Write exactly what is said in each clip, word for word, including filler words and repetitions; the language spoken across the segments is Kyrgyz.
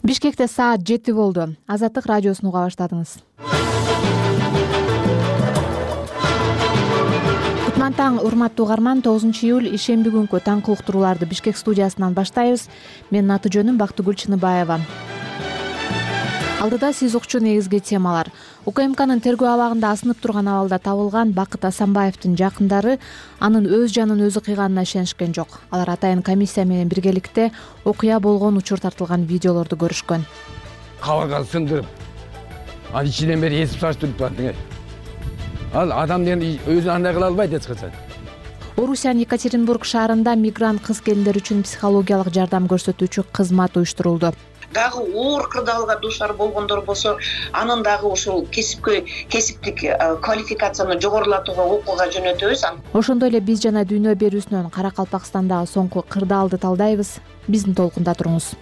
Бишкекте саат жети болду. Азаттык радиосун уга баштадыңыз. Кутман таң, урматтуу угарман. тогузунчу июль ишемби күнкү таңкы уктурууларды Бишкек студиясынан баштайбыз. Менин аты жөнүм Бактыгүл Чыныбаева. Алдыда сиз укчу негизги темалар. УКМКнын тергөө абагында асынып турган абалда табылган Бакыт Асанбаевдин жакындары анын өз жанын өзү кыйганына ишенишкен жок. Алар атайын комиссия менен биргеликте окуя болгон учур тартылган видеолорду көрүшкөн. Кабырганы сындырып, ал ичинен бери эсип саштырып турат. Ал адам деген өзүн андай кыла албайт эч качан. Орусиянын Екатеринбург шаарында мигрант кыз келиндер үчүн психологиялык жардам көрсөтүүчү кызмат уюштурулду. Дагы оор кырдаалга дуушар болгондор болсо, анын дагы ушул кесипкөй кесиптик квалификацияны жогорулатууга окууга жөнөтөбүз. Ошондой эле биз жана дүйнө берүүсүнөн Каракалпакстандагы соңку кырдаалды талдайбыз. Биздин толкунда туруңуз.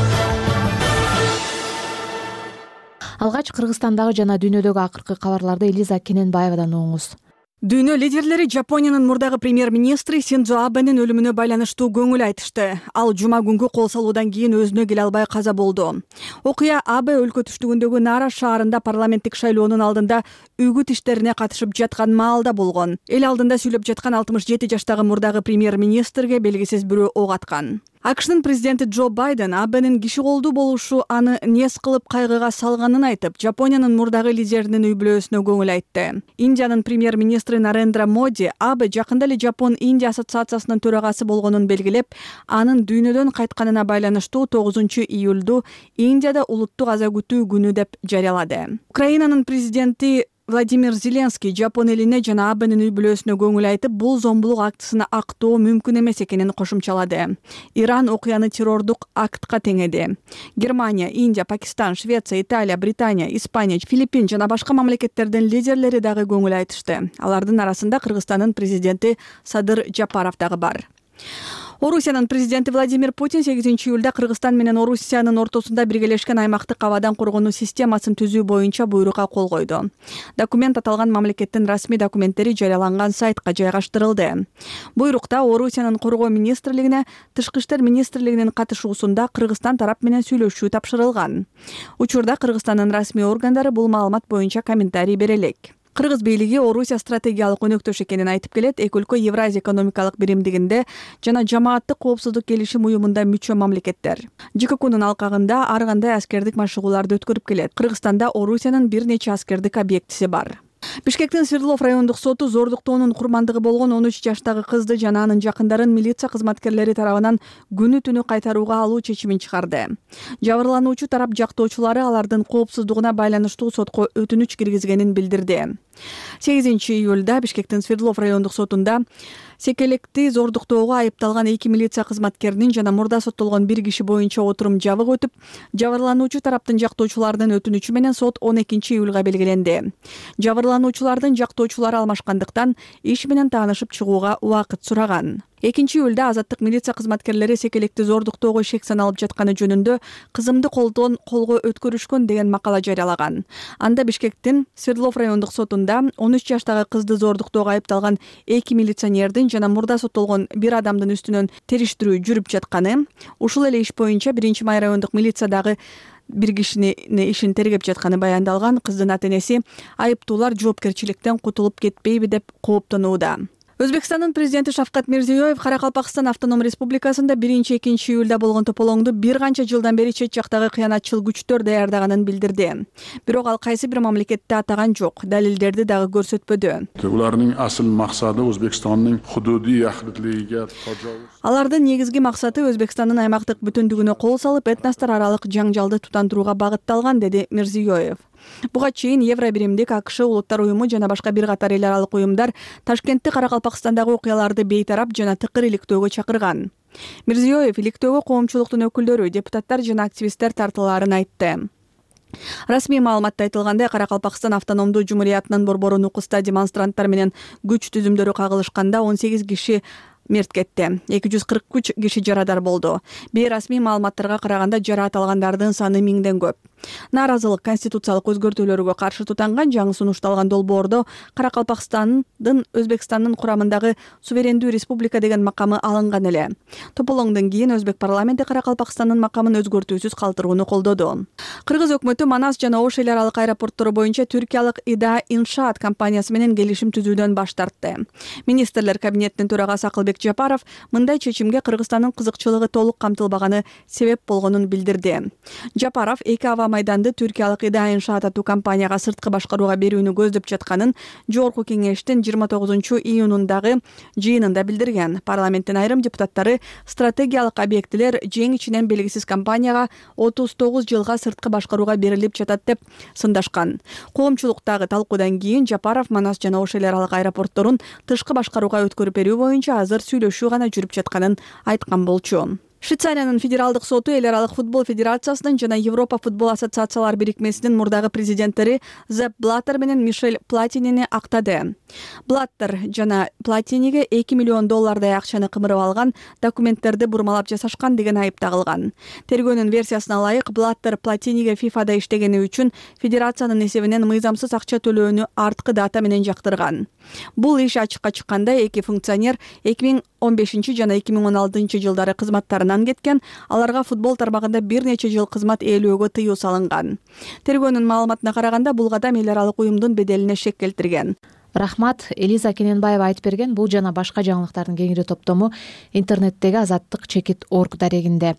Алгач Кыргызстандагы жана дүйнөдөгү акыркы кабарларды Элиза Кененбаевадан угуңуз. Дүйнө лидерлери Жапониянын мурдагы премьер-министри Синдзо Абенин өлүмүнө байланыштуу көңүл айтышты. Ал жума күнгү кол салуудан кийин өзүнө келе албай каза болду. Окуя Абе өлкө түштүгүндөгү Нара шаарында парламенттик шайлоонун алдында үгүт иштерине катышып жаткан маалда болгон. Эл алдында сүйлөп жаткан алтымыш жети жаштагы мурдагы премьер-министрге белгисиз бирөө ок аткан. АКШнын президенти Джо Байден Абенин киши колдуу болушу аны нес кылып кайгыга салганын айтып, Жапониянын мурдагы лидеринин үй бүлөсүнө көңүл айтты. Индиянын премьер-министри Нарендра Моди Абе жакында эле Жапон-Индия ассоциациясынын төрагасы болгонун белгилеп, анын дүйнөдөн кайтканына байланыштуу тогузунчу июлду Индияда улуттук аза күтүү күнү деп жарыялады. Украинанын президенти Владимир Зеленский Жапон элине жана Абенин үй бүлөсүнө көңүл айтып, бул зомбулук актысына актоо мүмкүн эмес экенин кошумчалады. Иран окуяны террордук актка теңеди. Германия, Индия, Пакистан, Швеция, Италия, Британия, Испания, Филиппин жана башка мамлекеттердин лидерлери дагы көңүл айтышты. Алардын арасында Кыргызстандын президенти Садыр Жапаров дагы бар. Орусиянын президенти Владимир Путин сегизинчи июлда Кыргызстан менен Орусиянын ортосунда биргелешкен аймактык абадан коргонуу системасын түзүү боюнча буйрукка кол койду. Документ аталган мамлекеттин расмий документтери жарыяланган сайтка жайгаштырылды. Буйрукта Орусиянын коргоо министрлигине Тышкы иштер министрлигинин катышуусунда Кыргызстан тарап менен сүйлөшүү тапшырылган. Учурда Кыргызстандын расмий органдары бул маалымат боюнча комментарий бере элек. Кыргыз бийлиги Орусия стратегиялык өнөктөш экенин айтып келет. Эки өлкө Евразия экономикалык биримдигинде жана жамааттык коопсуздук келишим уюмунда мүчө мамлекеттер. ЖККнын алкагында ар кандай аскердик машыгууларды өткөрүп келет. Кыргызстанда Орусиянын бир нече аскердик объектиси бар. Бишкектин Свердлов райондук соту зордуктоонун курмандыгы болгон он үч жаштагы кызды жана анын жакындарын милиция кызматкерлери тарабынан күнү түнү кайтарууга алуу чечимин чыгарды. Жабырлануучу тарап жактоочулары алардын коопсуздугуна байланыштуу сотко өтүнүч киргизгенин билдирди. сегизинчи июлда Бишкектин Свердлов райондук сотунда секелекти зордуктоого айыпталган эки милиция кызматкеринин жана мурда соттолгон бир киши боюнча отурум жабык өтүп, жабырлануучу тараптын жактоочуларынын өтүнүчү менен сот он экинчи июлга белгиленди. Жабырлануучулардын жактоочулары алмашкандыктан иш менен таанышып чыгууга убакыт сураган. экинчи июлда азаттык милиция кызматкерлери секелекти зордуктоого шек саналып жатканы жөнүндө кызымды колдон колго өткөрүшкөн деген макала жарыялаган. Анда Бишкектин Свердлов райондук сотунда он үч жаштагы кызды зордуктоого айыпталган эки милиционердин жана мурда соттолгон бир адамдын үстүнөн териштирүү жүрүп жатканы, ушул эле иш боюнча биринчи май райондук милициядагы бир кишини ишин тергеп жатканы баяндалган. Кыздын ата-энеси айыптуулар жоопкерчиликтен кутулуп кетпейби деп кооптонууда. Өзбекстандын президенти Шавкат Мирзиёев Каракалпакстан автоном республикасында биринчи экинчи июлда болгон тополоңду бир канча жылдан бери чет жактагы кыянатчыл күчтөр даярдаганын билдирди. Бирок ал кайсы бир мамлекетти атаган жок, далилдерди дагы көрсөтпөдү. Улардын асыл максаты Өзбекстандын худудий ахритлигиге тажавуз. Алардын негизги максаты Өзбекстандын аймактык бүтүндүгүнө кол салып, этностор аралык жаңжалды тутандырууга багытталган, деди Мирзиёев. Буга чейин Евробиримдик, АКШ, Улуттар уюму жана башка бир катар эл аралык уюмдар Ташкентте Каракалпакстандагы окуяларды бейтарап жана тыкыр иликтөөгө чакырган. Мирзиёев иликтөөгө коомчулуктун өкүлдөрү, депутаттар жана активисттер тартылаарын айтты. Расмий маалыматта айтылгандай, Каракалпакстан автономдуу жумуриятынын борбору Нукуста демонстранттар менен күч түзүмдөрү кагылышканда он сегиз киши мерт кетти. эки жүз кырк үч киши жарадар болду. Бейрасмий маалыматтарга караганда жараат алгандардын саны миңден көп. Нааразылык конституциялык өзгөртүүлөргө каршы тутанган жаңы сунушталган долбоордо Каракалпакстандын Өзбекстандын курамындагы суверендүү республика деген макамы алынган эле. Тополоңдон кийин Өзбек парламенти Каракалпакстандын макамын өзгөртүүсүз калтырууну колдоду. Кыргыз өкмөтү Манас жана Ош эл аралык аэропорттору боюнча түркиялык Ида Иншаат компаниясы менен келишим түзүүдөн баш тартты. Министрлер кабинетинин төрагасы Акылбек Жапаров мындай чечимге Кыргызстандын кызыкчылыгы толук камтылбаганы себеп болгонун билдирди. Жапаров эки аба майданды түркиялык Ида Иншаат аттуу компанияга сырткы башкарууга берүүнү көздөп жатканын Жогорку кеңештин жыйырма тогузунчу июнундагы жыйынында билдирген. Парламенттин айрым депутаттары стратегиялык объектилер жең ичинен белгисиз компанияга отуз тогуз жылга сырткы башкарууга берилип жатат деп сындашкан. Коомчулуктагы талкуудан кийин Жапаров Манас жана Ош эл аралык аэропортторун тышкы башкарууга өткөрүп берүү боюнча азыр сүйлөшүү гана жүрүп жатканын айткан болчу. Швейцариянын федералдык соту эл аралык футбол федерациясынын жана Европа футбол ассоциациялар бирикмесинин мурдагы президенттери Зепп Блаттер менен Мишель Платинини актады. Блаттер жана Платиниге эки миллион доллардай акчаны кымырып алган, документтерди бурмалап жасашкан деген айып тагылган. Тергөөнүн версиясына ылайык, Блаттер Платиниге ФИФАда иштегени үчүн федерациянын эсебинен мыйзамсыз акча төлөөнү арткы дата менен жактырган. Бул иш ачыкка чыкканда эки функционер эки миң он бешинчи жана эки миң он алтынчы жылдары кызматтарынан кеткен, аларга футбол тармагында бир нече жыл кызмат ээлөөгө тыюу салынган. Тергөөнүн маалыматына караганда бул кадам эл аралык уюмдун беделине шек келтирген. Рахмат. Элиза Кененбаева айтып берген. Бул жана башка жаңылыктардын кеңири топтому интернеттеги азаттык чекит точка орг дарегинде.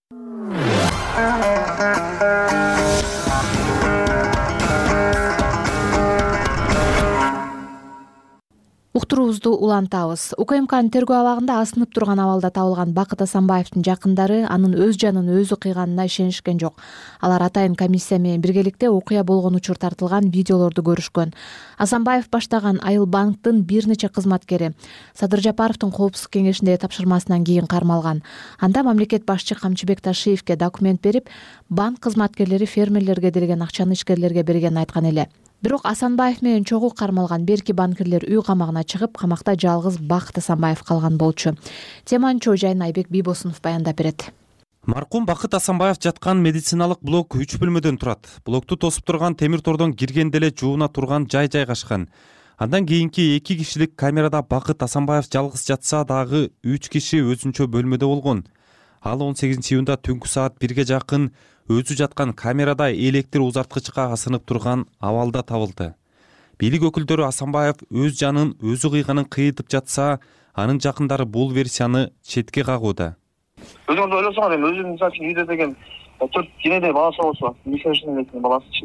Уктуруубузду улантабыз. УКМКнын тергөө абагында асынып турган абалда табылган Бакыт Асанбаевдин жакындары анын өз жанын өзү кыйганына ишенишкен жок. Алар атайын комиссия менен биргеликте окуя болгон учур тартылган видеолорду көрүшкөн. Асанбаев баштаган Айыл банктын бир нече кызматкери Садыр Жапаровдун коопсуздук кеңешиндеги тапшырмасынан кийин кармалган. Анда мамлекет башчы Камчыбек Ташиевке документ берип, банк кызматкерлери фермерлерге делген акчаны ишкерлерге бергенин айткан эле. Бирок Асанбаев менен чогуу кармалган берки банкирлер үй камагына чыгып, камакта жалгыз Бакыт Асанбаев калган болчу. Теманын чоо жайын Айбек Бийбосунов баяндап берет. Маркум Бакыт Асанбаев жаткан медициналык блок үч бөлмөдөн турат. Блокту тосуп турган темир тордон киргенде эле жууна турган жай жайгашкан. Андан кийинки эки кишилик камерада Бакыт Асанбаев жалгыз жатса дагы үч киши өзүнчө бөлмөдө болгон. Ал он сегизинчи июнда түнкү саат бирге жакын өзү жаткан камерада электр узарткычка асынып турган абалда табылды. Бийлик өкүлдөрү Асанбаев өз жанын өзү кыйганын кыйытып жатса, анын жакындары бул версияны четке кагууда. Өзүңүз ойлосоңуз, эми өзүм мисалы үчүн үйдө деген төрт денеде баласы болсо, несовершеннолетний баласы.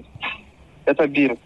Это бир.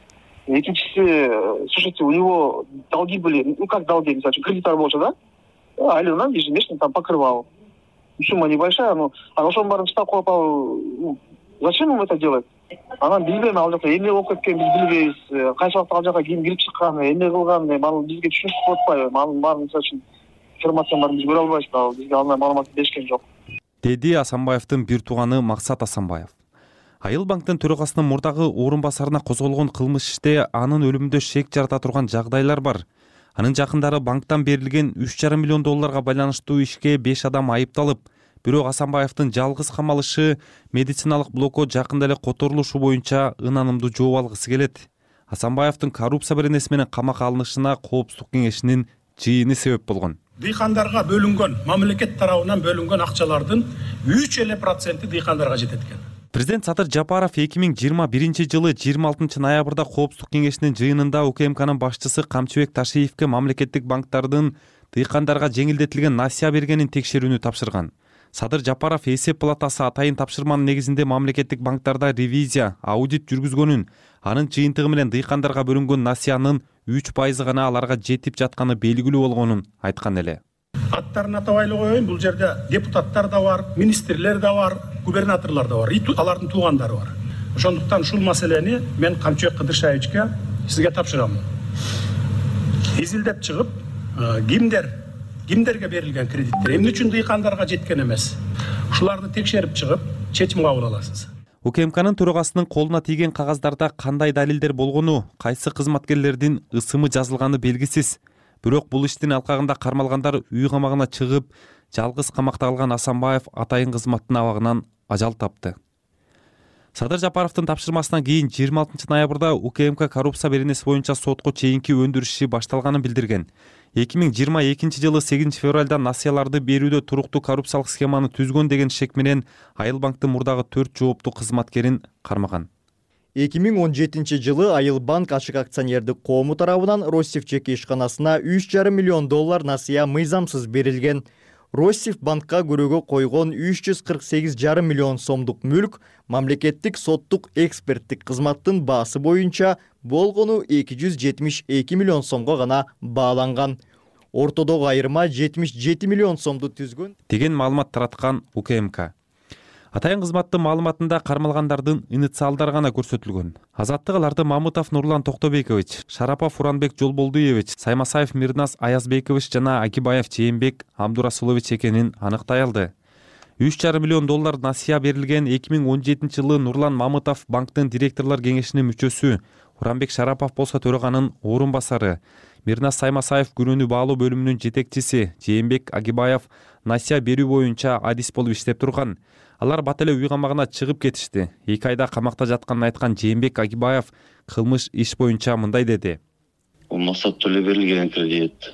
Экинчиси, слушайте, у него долги были, ну как долги, мисалы үчүн кредиттер болчу да? Айлыгынан ежемесячно там покрывал. Сумма небольшая, но а ошонун баарын чытап коюп алып, зачем ему это делать? Анан билбейм, ал жакта эмне болуп кеткен биз билбейбиз. Кайсы убакта ал жака кийин кирип чыккан, эмне кылган, баарын бизге түшүнүп болуп атпайбы? Анын баарын мисалы үчүн информациянын баарын биз көрө албайбыз, ал бизге андай маалымат беришкен жок. Деди Асанбаевдин бир тууганы Максат Асанбаев. Айыл банктын төрагасынын мурдагы орун басарына козголгон кылмыш иште анын өлүмүндө шек жарата турган жагдайлар бар. Анын жакындары банктан берилген үч жарым миллион долларга байланыштуу ишке беш адам айыпталып, бирок Асанбаевдин жалгыз камалышы медициналык блокко жакында эле которулушу боюнча ынанымдуу жооп алгысы келет. Асанбаевдин коррупция беренеси менен камакка алынышына коопсуздук кеңешинин жыйыны себеп болгон. Дыйкандарга бөлүнгөн, мамлекет тарабынан бөлүнгөн акчалардын үч эле проценти дыйкандарга жетет экен. Президент Садыр Жапаров эки миң жыйырма биринчи жылы жыйырма алтынчы ноябрда коопсуздук кеңешинин жыйынында УКМКнын башчысы Камчыбек Ташиевке мамлекеттик банктардын дыйкандарга жеңилдетилген насыя бергенин текшерүүнү тапшырган. Садыр Жапаров эсеп палатасы атайын тапшырманын негизинде мамлекеттик банктарда ревизия, аудит жүргүзгөнүн, анын жыйынтыгы менен дыйкандарга бөлүнгөн насыянын үч пайызы гана аларга жетип жатканы белгилүү болгонун айткан эле. Аттарын атабай эле коеюн, бул жерде депутаттар да бар, министрлер да бар, губернаторлор да бар, алардын туугандары бар. Ошондуктан ушул маселени мен Камчыбек Кыдыршаевичке сизге тапшырам. Изилдеп чыгып, кимдер, кимдерге берилген кредиттер, эмне үчүн дыйкандарга жеткен эмес. Ушуларды текшерип чыгып, чечим кабыл аласыз. УКМКнын төрагасынын колуна тийген кагаздарда кандай далилдер болгону, кайсы кызматкерлердин ысымы жазылганы белгисиз. бирок бул иштин алкагында кармалгандар үй камагына чыгып, жалгыз камакта калган Асанбаев атайын кызматтын абагынан ажал тапты. Садыр Жапаровдун тапшырмасынан кийин жыйырма алтынчы ноябрда УКМК коррупция беренеси боюнча сотко чейинки өндүрүш иши башталганын билдирген. эки миң жыйырма экинчи жылы сегизинчи февралда насыяларды берүүдө туруктуу коррупциялык схеманы түзгөн деген шек менен Айыл банктын мурдагы төрт жооптуу кызматкерин кармаган. эки миң он жетинчи жылы Айыл банк ачык акционердик коому тарабынан Россив жеке ишканасына үч жарым миллион доллар насыя мыйзамсыз берилген. Россив банкка көрөөгө койгон үч жүз кырк сегиз жарым миллион сомдук мүлк мамлекеттик соттук эксперттик кызматтын баасы боюнча болгону эки жүз жетимиш эки миллион сомго гана бааланган. Ортодогу айырма жетимиш жети миллион сомду түзгөн деген маалымат тараткан УКМК. Атайын кызматтын маалыматында кармалгандардын инициалдары гана көрсөтүлгөн. Азаттык аларды Мамытов Нурлан Токтобекович, Шарапов Уранбек Жолболдуевич, Саймасаев Мирнас Аязбекович жана Акибаев Жээнбек Абдурасулович экенин аныктай алды. үч жарым миллион доллар насыя берилген. эки миң он жетинчи жылы Нурлан Мамытов банктын директорлор кеңешинин мүчөсү, Уранбек Шарапов болсо төраганын орун басары, Мирнас Саймасаев күрөөнү баалоо бөлүмүнүн жетекчиси, Жээнбек Акибаев насыя берүү боюнча адис болуп иштеп турган. Алар бат эле үй камагына чыгып кетишти. эки айда камакта жатканын айткан Жээнбек Акибаев кылмыш иш боюнча мындай деди. Бул максаттуу эле берилген кредит.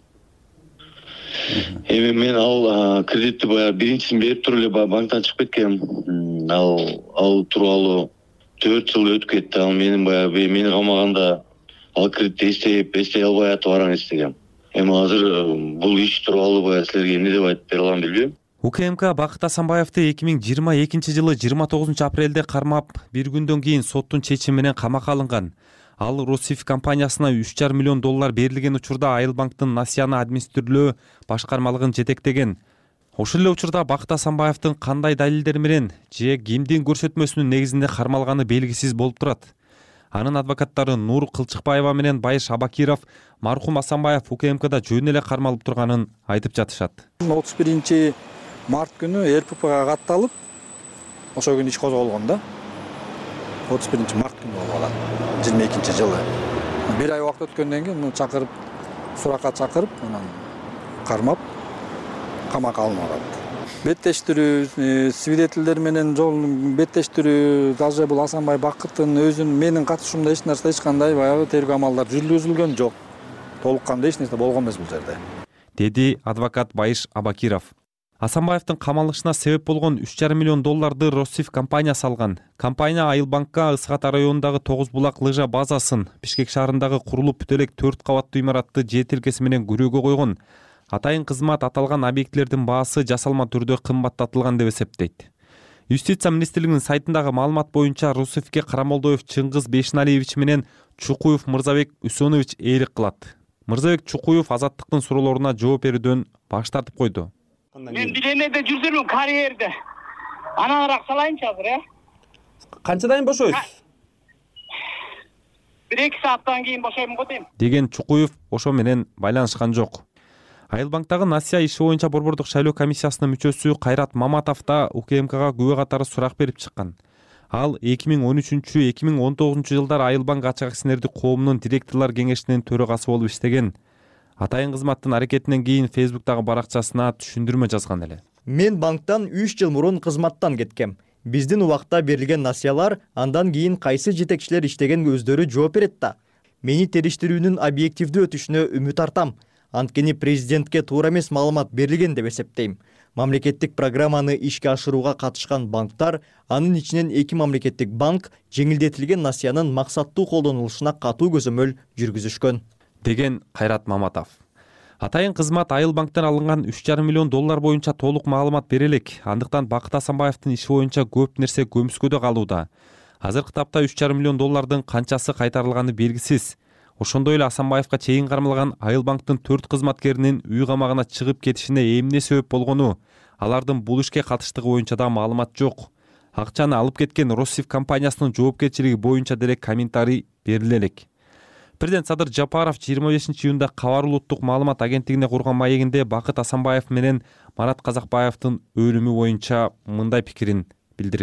Эми мен ал кредитти баягы биринчисин берип туруп эле банктан чыгып кеткем. Ал ал тууралуу төрт жыл өтүп кетти. Ал менин баягы мени камаганда ал кредитти эстеп, эстей албай атып баран эстегем. Эми азыр бул иш тууралуу баягы силерге эмне деп айтып бере алам билбейм. УКМК Бакыт Асанбаевди эки миң жыйырма экинчи жылы жыйырма тогузунчу апрелде кармап, бир күндөн кийин соттун чечими менен камакка алынган. Ал Россив компаниясына үч жарым миллион доллар берилген учурда Айыл банктын насыяны администрирлөө башкармалыгын жетектеген. Ошол эле учурда Бакыт Асанбаевдин кандай далилдер менен же кимдин көрсөтмөсүнүн негизинде кармалганы белгисиз болуп турат. Анын адвокаттары Нур Кылчыкбаева менен Байыш Абакиров мархум Асанбаев УКМКда жөн эле кармалып турганын айтып жатышат. отуз биринчи март күнү эр пэ пэга катталып, ошол күнү иш козголгон да. отуз биринчи март күнү болгон, жыйырма экинчи жылы. Бир ай убакыт өткөндөн кийин муну чакырып, суракка чакырып, анан кармап, камакка алынган. Беттештирүү, свидетелдер менен жол беттештирүү, даже бул Асанбай Бакыттын өзүнүн менин катышуумда эч нерсе, эч кандай баягы тергөө амалдары жүргүзүлгөн жок. Толук кандай эч нерсе болгон эмес бул жерде. Деди адвокат Байыш Абакиров. Асанбаевдин камалышына себеп болгон үч жарым миллион долларды Россив компаниясы алган. Компания Айыл банкка Ысык Ата районундагы Тогуз булак лыжа базасын, Бишкек шаарындагы курулуп бүт элек төрт кабаттуу имаратты жер тилкеси менен көрүүгө койгон. Атайын кызмат аталган объектлердин баасы жасалма түрдө кымбаттатылган деп эсептейт. Юстиция министрлигинин сайтындагы маалымат боюнча Русивке Карамолдоев Чыңгыз Бешналиевич менен Чукуев Мырзабек Үсөнович ээлик кылат. Мырзабек Чукуев азаттыктын суроолоруна жооп берүүдөн баш тартып койду. Мен Диленеде жүрдүм, карьерде. Анараак салайынчы азыр, э? Канчадан бошойсуз? бир эки сааттан кийин бошойм го дейм. Деген Чукуев ошо менен байланышкан жок. Айыл банктагы насыя иши боюнча борбордук шайлоо комиссиясынын мүчөсү Кайрат Маматов да УКМКга күбө катары сурак берип чыккан. Ал эки миң он үчүнчү эки миң он тогузунчу жылдары Айыл банк ачык акционердик коомунун директорлор кеңешинин төрагасы болуп иштеген. Атайын кызматтын аракетинен кийин Фейсбуктагы баракчасына түшүндүрмө жазган эле. Мен банктан үч жыл мурун кызматтан кеткем. Биздин убакта берилген насыялар андан кийин кайсы жетекчилер иштеген өздөрү жооп берет да. Мени териштирүүнүн объективдүү өтүшүнө үмүт артам. Анткени президентке туура эмес маалымат берилген деп эсептейм. Мамлекеттик программаны ишке ашырууга катышкан банктар, анын ичинен эки мамлекеттик банк жеңилдетилген насыянын максаттуу колдонулушуна катуу көзөмөл жүргүзүшкөн. Деген Кайрат Маматов. Атайын кызмат Айыл банктан алынган үч жарым миллион доллар боюнча толук маалымат бере элек. Андыктан Бакыт Асанбаевдин иши боюнча көп нерсе көмүскөдө калууда. Азыркы тапта үч жарым миллион доллардын канчасы кайтарылганы белгисиз. Ошондой эле Асанбаевга чейин кармалган Айыл банктын төрт кызматкеринин үй камагына чыгып кетишине эмне себеп болгону, алардын бул ишке катыштыгы боюнча да маалымат жок. Акчаны алып кеткен Россив компаниясынын жоопкерчилиги боюнча деле комментарий бериле элек. Президент Садыр Жапаров жыйырма бешинчи июнда Кабар улуттук маалымат агенттигине курган маегинде Бакыт Асанбаев менен Марат Казакбаевдин өлүмү боюнча мындай пикирин билдирген.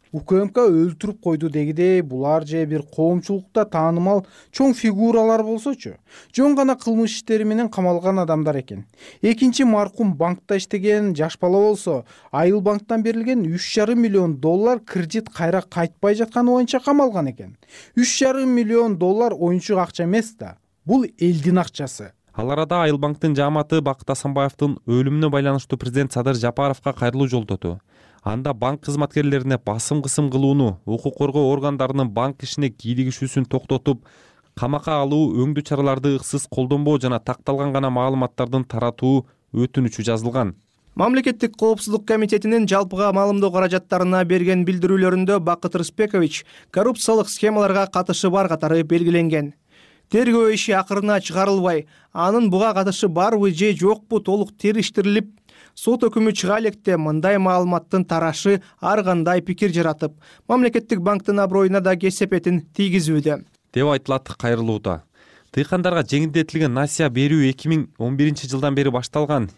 УКМК өлтүрүп койду дегидей булар же бир коомчулукта таанымал чоң фигуралар болсочу, жөн гана кылмыш иштери менен камалган адамдар экен. Экинчи маркум банкта иштеген жаш бала болсо, Айыл банктан берилген үч жарым миллион доллар кредит кайра кайтпай жатканы боюнча камалган экен. үч жарым миллион доллар оюнчук акча эмес да, бул элдин акчасы. Ал арада Айыл банктын жааматы Бакыт Асанбаевдин өлүмүнө байланыштуу президент Садыр Жапаровго кайрылуу жолдоду. Анда банк кызматкерлерине басым кысым кылууну, укук коргоо органдарынын банк ишине кийлигишүүсүн токтотуп, камакка алуу, өңдүү чараларды ыксыз колдонбоо жана такталган гана маалыматтардын таратуу өтүнүчү жазылган. Мамлекеттик коопсуздук комитетинин жалпыга маалымдоо каражаттарына берген билдирүүлөрүндө Бакыт Рыспекович коррупциялык схемаларга катышы бар катары белгиленген. Тергөө иши акырына чыгарылбай, анын буга катышы барбы же жокпу толук териштирилип, сот өкүмү чыга электе мындай маалыматтын тарашы ар кандай пикир жаратып, мамлекеттик банктын аброюна да кесепетин тийгизүүдө деп айтылат кайрылууда. Дыйкандарга жеңилдетилген насыя берүү эки миң он биринчи жылдан бери башталган.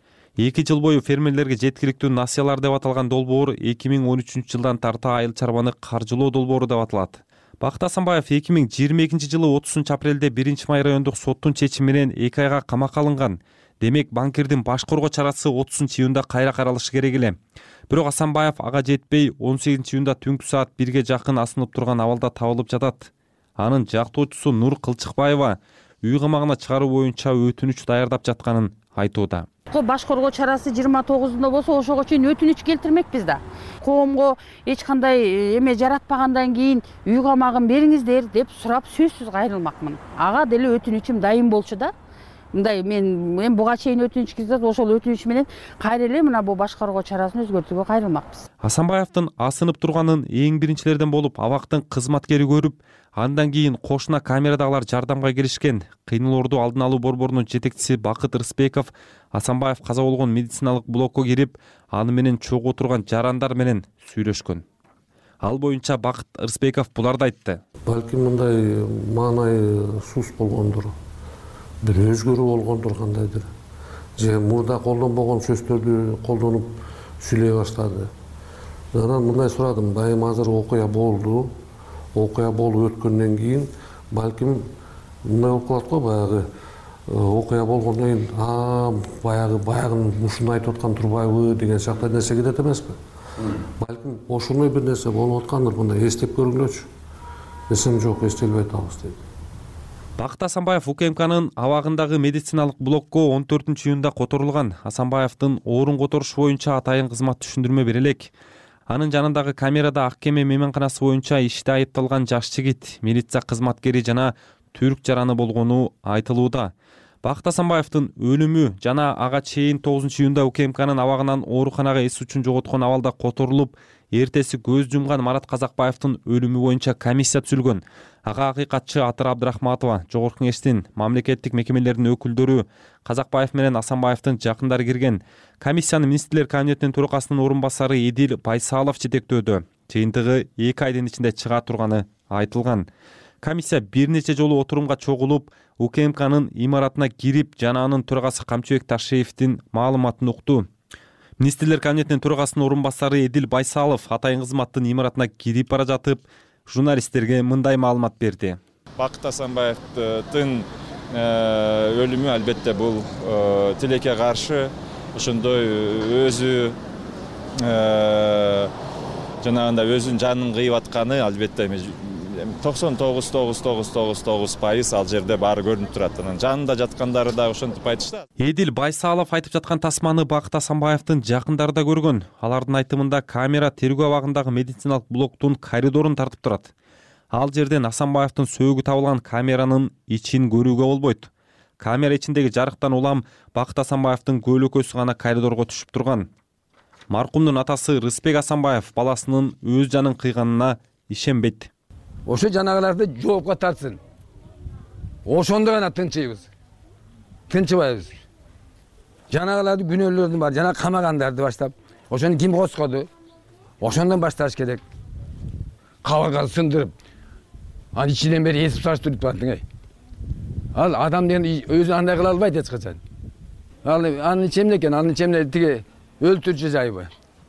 эки жыл бою фермерлерге жеткиликтүү насыялар деп аталган долбоор эки миң он үчүнчү жылдан тарта айыл чарбаны каржылоо долбоору деп аталат. Бакыт Асанбаев эки миң жыйырма экинчи жылы отузунчу апрелде биринчи май райондук соттун чечими менен эки айга камакка алынган. Демек, банкирдин баш коргоо чарасы отузунчу июнда кайра каралышы керек эле. Бирок Асанбаев ага жетпей он сегизинчи июнда түнкү саат бирге жакын асынып турган абалда табылып жатат. Анын жактоочусу Нур Кылчыкбаева үй камагына чыгаруу боюнча өтүнүч даярдап жатканын айтууда. Баш коргоо чарасы жыйырма тогузунда болсо ошого чейин өтүнүч келтирмекпиз да. Коомго эч кандай эме жаратпагандан кийин үй камагын бериңиздер деп сурап сөзсүз кайрылмакмын. Ага деле өтүнүчүм дайым болчу да. Мындай мен мен буга чейин өтүнүч киргизип, ошол өтүнүч менен кайра эле мына бу баш коргоо чарасын өзгөртүүгө кайрылмакпыз. Асанбаевдин асынып турганын эң биринчилерден болуп, абактын кызматкери көрүп, андан кийин кошуна камерадагылар жардамга келишкен. Кыйноолорду алдын алуу борборунун жетекчиси Бакыт Рыспеков Асанбаев каза болгон медициналык блокко кирип, аны менен чогуу турган жарандар менен сүйлөшкөн. Ал боюнча Бакыт Рыспеков буларды айтты. Балким мындай маанай сус болгондур. Бир өзгөрүү болгондур кандайдыр. Же мурда колдонбогон сөздөрдү колдонуп сүйлөй баштады. Анан мындай сурадым, дайым азыр окуя болду. Окуя болуп өткөндөн кийин балким мындай болуп калат го, баягы окуя болгондон кийин, а баягы баягы ушуну айтып аткан турбайбы деген сыяктуу нерсе кетет эмеспи? Балким ошондой бир нерсе болуп аткандыр, мындай эстеп көрүңлөчү. Эсим жок, эстелбей атабыз дейт. Бакыт Асанбаев УКМКнын абагындагы медициналык блокко он төртүнчү июнда которулган. Асанбаевдин орун которушу боюнча атайын кызмат түшүндүрмө бере элек. Анын жанындагы камерада Ак Кеме мейманканасы боюнча иште айыпталган жаш жигит, милиция кызматкери жана түрк жараны болгону айтылууда. Бакыт Асанбаевдин өлүмү жана ага чейин тогузунчу июнда УКМКнын абагынан ооруканага эс учун жоготкон абалда которулуп, эртеси көз жумган Марат Казакбаевдин өлүмү боюнча комиссия түзүлгөн. Ага акыйкатчы Атыр Абдрахматова, Жогорку Кеңештин мамлекеттик мекемелеринин өкүлдөрү, Казакбаев менен Асанбаевдин жакындары кирген. Комиссияны министрлер кабинетинин төрагасынын орун басары Эдил Байсалов жетектөөдө. Жыйынтыгы эки айдын ичинде чыга турганы айтылган. Комиссия бир нече жолу отурумга чогулуп, УКМКнын имаратына кирип, жана анын төрагасы Камчыбек Ташеевдин маалыматын укту. Министрлер кабинетинин төрагасынын орун басары Эдил Байсалов атайын кызматтын имаратына кирип бара жатып, журналисттерге мындай маалымат берди. Бакыт Асанбаевдин өлүмү албетте бул тилекке каршы, ошондой өзү жанагындай өзүнүн жанын кыйып атканы албетте токсон тогуз тогуз тогуз тогуз тогуз пайыз ал жерде баары көрүнүп турат. Анан жанында жаткандары да ошентип айтышты. Эдил Байсалов айтып жаткан тасманы Бакыт Асанбаевдин жакындары да көргөн. Алардын айтымында камера тергөө абагындагы медициналык блоктун коридорун тартып турат. Ал жерден Асанбаевдин сөөгү табылган камеранын ичин көрүүгө болбойт. Камера ичиндеги жарыктан улам Бакыт Асанбаевдин көйлөкөсү гана коридорго түшүп турган. Маркумдун атасы Рыспек Асанбаев баласынын өз жанын кыйганына ишенбейт. Ошо жанагыларды жоопко тартсын. Ошондо гана тынчыйбыз. Тынчыбайбыз. Жанагыларды күнөөлөрдүн бар, жана камагандарды баштап, ошону ким коскоду? Ошондон башташ керек. Кабырганы сындырып, анын ичинен бери эсип саштырып тураттың ай. Ал адам деген өзү андай кыла албайт эч качан. Ал анын ичемде экен, анын ичемде тиги өлтүрчү жайбы.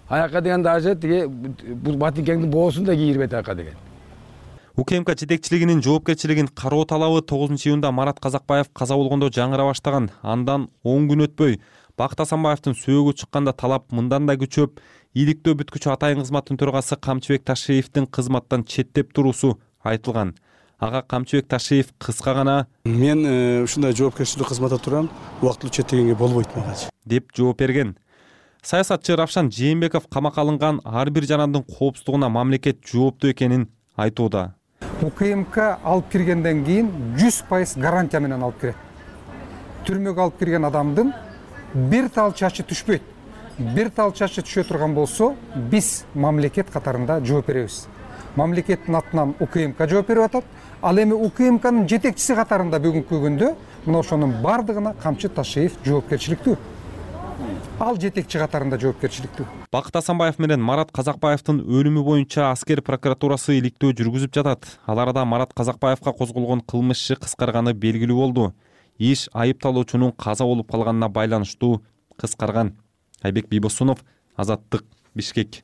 аяққа деген даже тиги бул ботинкеңдин боосун да кийирбейт аяққа деген. УКМК жетекчилигинин жоопкерчилигин кароо талабы тогузунчу июнда Марат Казакбаев каза болгондо жаңыра баштаган. Андан он күн өтпөй Бакыт Асанбаевдин сөөгү чыкканда талап мындан да күчөп, ийгиликтөө бүткүчү атайын кызматтын төрагасы Камчыбек Ташиевдин кызматтан четтеп туруусу айтылган. Ага Камчыбек Ташиев кыска гана мен ушундай жоопкерчилик кызматта турам, убактылуу четтегенге болбойт магачы деп жооп берген. Саясатчы Равшан Жээнбеков камакка алынган ар бир жанандын коопсуздугуна мамлекет жооптуу экенин айтууда. УКМК алып киргенден кийин жүз пайыз гарантия менен алып кирет. Түрмөгө алып кирген адамдын бир тал чачы түшпөйт. Бир тал чачы түшө турган болсо, биз мамлекет катарында жооп беребиз. Мамлекеттин атынан УКМК жооп берип атат. Ал эми УКМКнын жетекчиси катарында бүгүнкү күндө мына ошонун бардыгына Камчы Ташиев жоопкерчиликтүү. Ал жетекчи катарында жоопкерчиликтүү. Бакыт Асанбаев менен Марат Казакбаевдин өлүмү боюнча аскер прокуратурасы иликтөө жүргүзүп жатат. Ал арада Марат Казакбаевга козголгон кылмыш иши кыскарганы белгилүү болду. Иш айыпталуучунун каза болуп калганына байланыштуу кыскарган. Айбек Бийбосунов, Азаттык, Бишкек.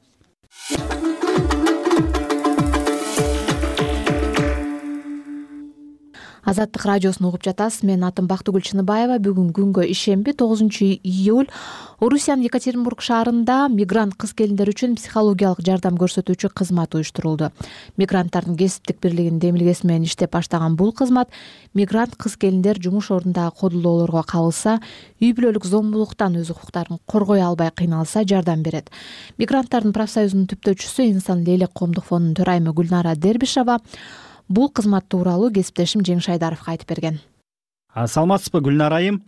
Азаттык радиосун угуп жатасыз. Мен атым Бактыгүл Чыныбаева. Бүгүн күнгө ишемби тогузунчу июль Орусиянын Екатеринбург шаарында мигрант кыз келиндер үчүн психологиялык жардам көрсөтүүчү кызмат уюштурулду. Мигранттардын кесиптик бирлигинин демилгеси менен иштеп баштаган бул кызмат мигрант кыз келиндер жумуш орундагы кодулоолорго кабылса, үй бүлөлүк зомбулуктан өз укуктарын коргой албай кыйналса жардам берет. Мигранттардын профсоюзунун түптөөчүсү Инсан Лейлек коомдук фондунун төрайымы Гүлнара Дербишова бул кызмат тууралуу кесиптешим Жеңиш Айдаровго айтып берген. Саламатсызбы Гүлнара айым?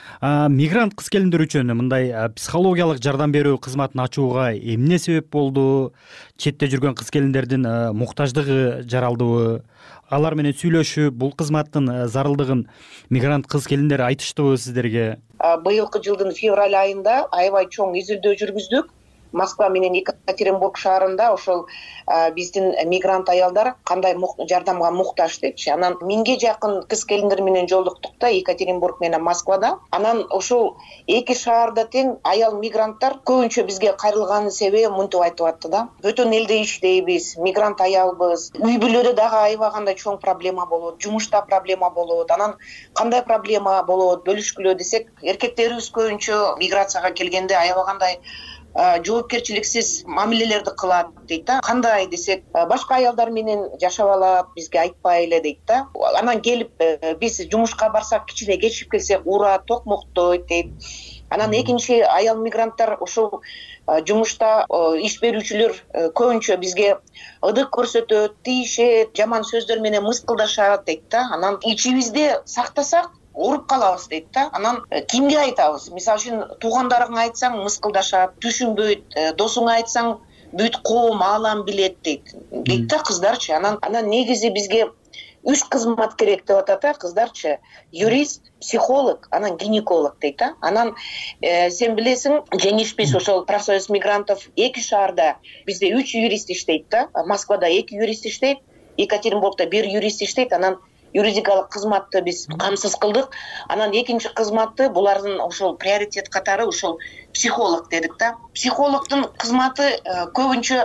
Мигрант кыз келиндер үчүн мындай психологиялык жардам берүү кызматын ачууга эмне себеп болду? Четте жүргөн кыз келиндердин муктаждыгы жаралдыбы? Алар менен сүйлөшүп, бул кызматтын зарылдыгын мигрант кыз келиндер айтыштыбы сиздерге? Быйылкы жылдын февраль айында аябай чоң изилдөө жүргүздүк. Москва менен Екатеринбург шаарында ошол биздин мигрант аялдар кандай жардамга муктаж депчи. Анан миңге жакын кыз келиндер менен жолуктук да Екатеринбург менен Москвада. Анан ошол эки шаарда тең аял мигранттар көбүнчө бизге кайрылганын себеби мынтип айтып атты да. Бөтөн элде иштейбиз, мигрант аялбыз. Үй бүлөдө дагы аябай кандай чоң проблема болот, жумушта проблема болот. Анан кандай проблема болот бөлүшкүлө десек, эркектерибиз көбүнчө миграцияга келгенде аябай кандай жоопкерчиликсиз мамилелерди кылат дейт да. Кандай десек, башка аялдар менен жашап алат, бизге айтпай эле дейт да. Анан келип биз жумушка барсак, кичине кечип келсек урат, токмоктойт дейт. Анан экинчи аял мигранттар ошол жумушта иш берүүчүлөр көбүнчө бизге ыдык көрсөтөт, тийишет, жаман сөздөр менен мыскылдашат дейт да. Анан ичибизде сактасак уруп калабыз дейт да. Анан кимге айтабыз? Мисалы үчүн туугандарыңа айтсаң мыскылдашат, түшүнбөйт, досуңа айтсаң бүт коом аалам билет дейт. Дейт да кыздарчы. Анан анан негизи бизге үч кызмат керек деп атат да кыздарчы. Юрист, психолог, анан гинеколог дейт да. Анан сен билесиң, жеңишпиз ошол профсоюз мигрантов эки шаарда бизде үч юрист иштейт да. Москвада эки юрист иштейт, Екатеринбургда бир юрист иштейт. Анан юридикалык кызматты биз камсыз кылдык. Анан экинчи кызматты булардын ошол приоритет катары ошол психолог дедик да. Психологдун кызматы көбүнчө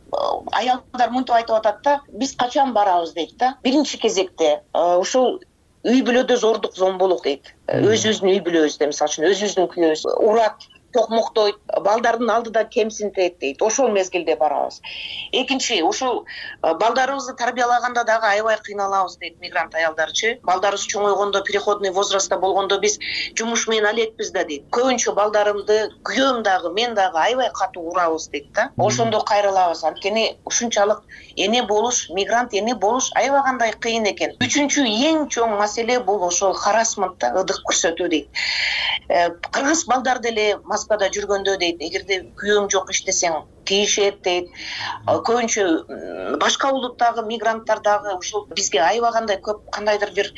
аялдар мынтип айтып атат да, биз качан барабыз дейт да. Биринчи кезекте ошол үй бүлөдө зордук, зомбулук дейт. Өзүбүздүн үй бүлөбүздө, мисалы үчүн өзүбүздүн күйөөбүз урат, токмоктойт, балдардын алдыда кемсинтет дейт. Ошол мезгилде барабыз. Экинчи, ошол балдарыбызды тарбиялаганда дагы аябай кыйналабыз дейт мигрант аялдарчы. Балдарыбыз чоңойгондо, переходный возрастта болгондо биз жумуш менен алекпиз да дейт. Көбүнчө балдарымды, күйөөм дагы, мен дагы аябай катуу урабыз дейт да. Ошондо кайрылабыз. Анткени ушунчалык эне болуш, мигрант эне болуш аябай кандай кыйын экен. Үчүнчү эң чоң маселе бул ошол харассмент да, ыдык көрсөтүү дейт. Кыргыз балдар деле Москвада жүргөндө дейт, эгерде күйөөм жок иштесең тийишет дейт. Көбүнчө башка улуттагы мигранттар дагы ушул бизге аябай кандай көп кандайдыр бир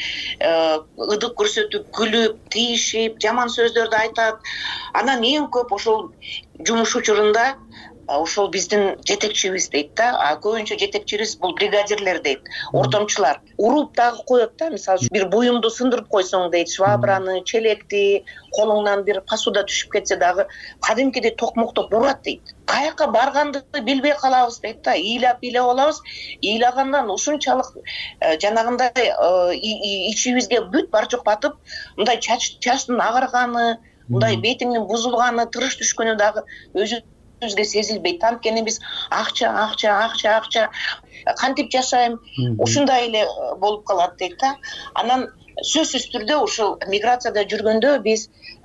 ыдык көрсөтүп, күлүп, тийишип, жаман сөздөрдү айтат. Анан эң көп ошол жумуш учурунда ошол биздин жетекчибиз дейт да, а көбүнчө жетекчибиз бул бригадирлер дейт, ортомчулар уруп дагы коет да. Мисалы үчүн бир буюмду сындырып койсоң дейт, швабраны, челекти, колуңнан бир посуда түшүп кетсе дагы кадимкидей токмоктоп урат дейт. Каяка барганды билбей калабыз дейт да, ыйлап ыйлап алабыз. Ыйлагандан ушунчалык жанагындай ичибизге бүт бар жок батып, мындай чачтын агарганы, мындай бетиңдин бузулганы, тырыш түшкөнү дагы өзүбүзгө сезилбейт. Анткени биз акча, акча, акча, акча кантип жашайм, ушундай эле болуп калат дейт да. Анан сөзсүз түрдө ушул миграцияда жүргөндө биз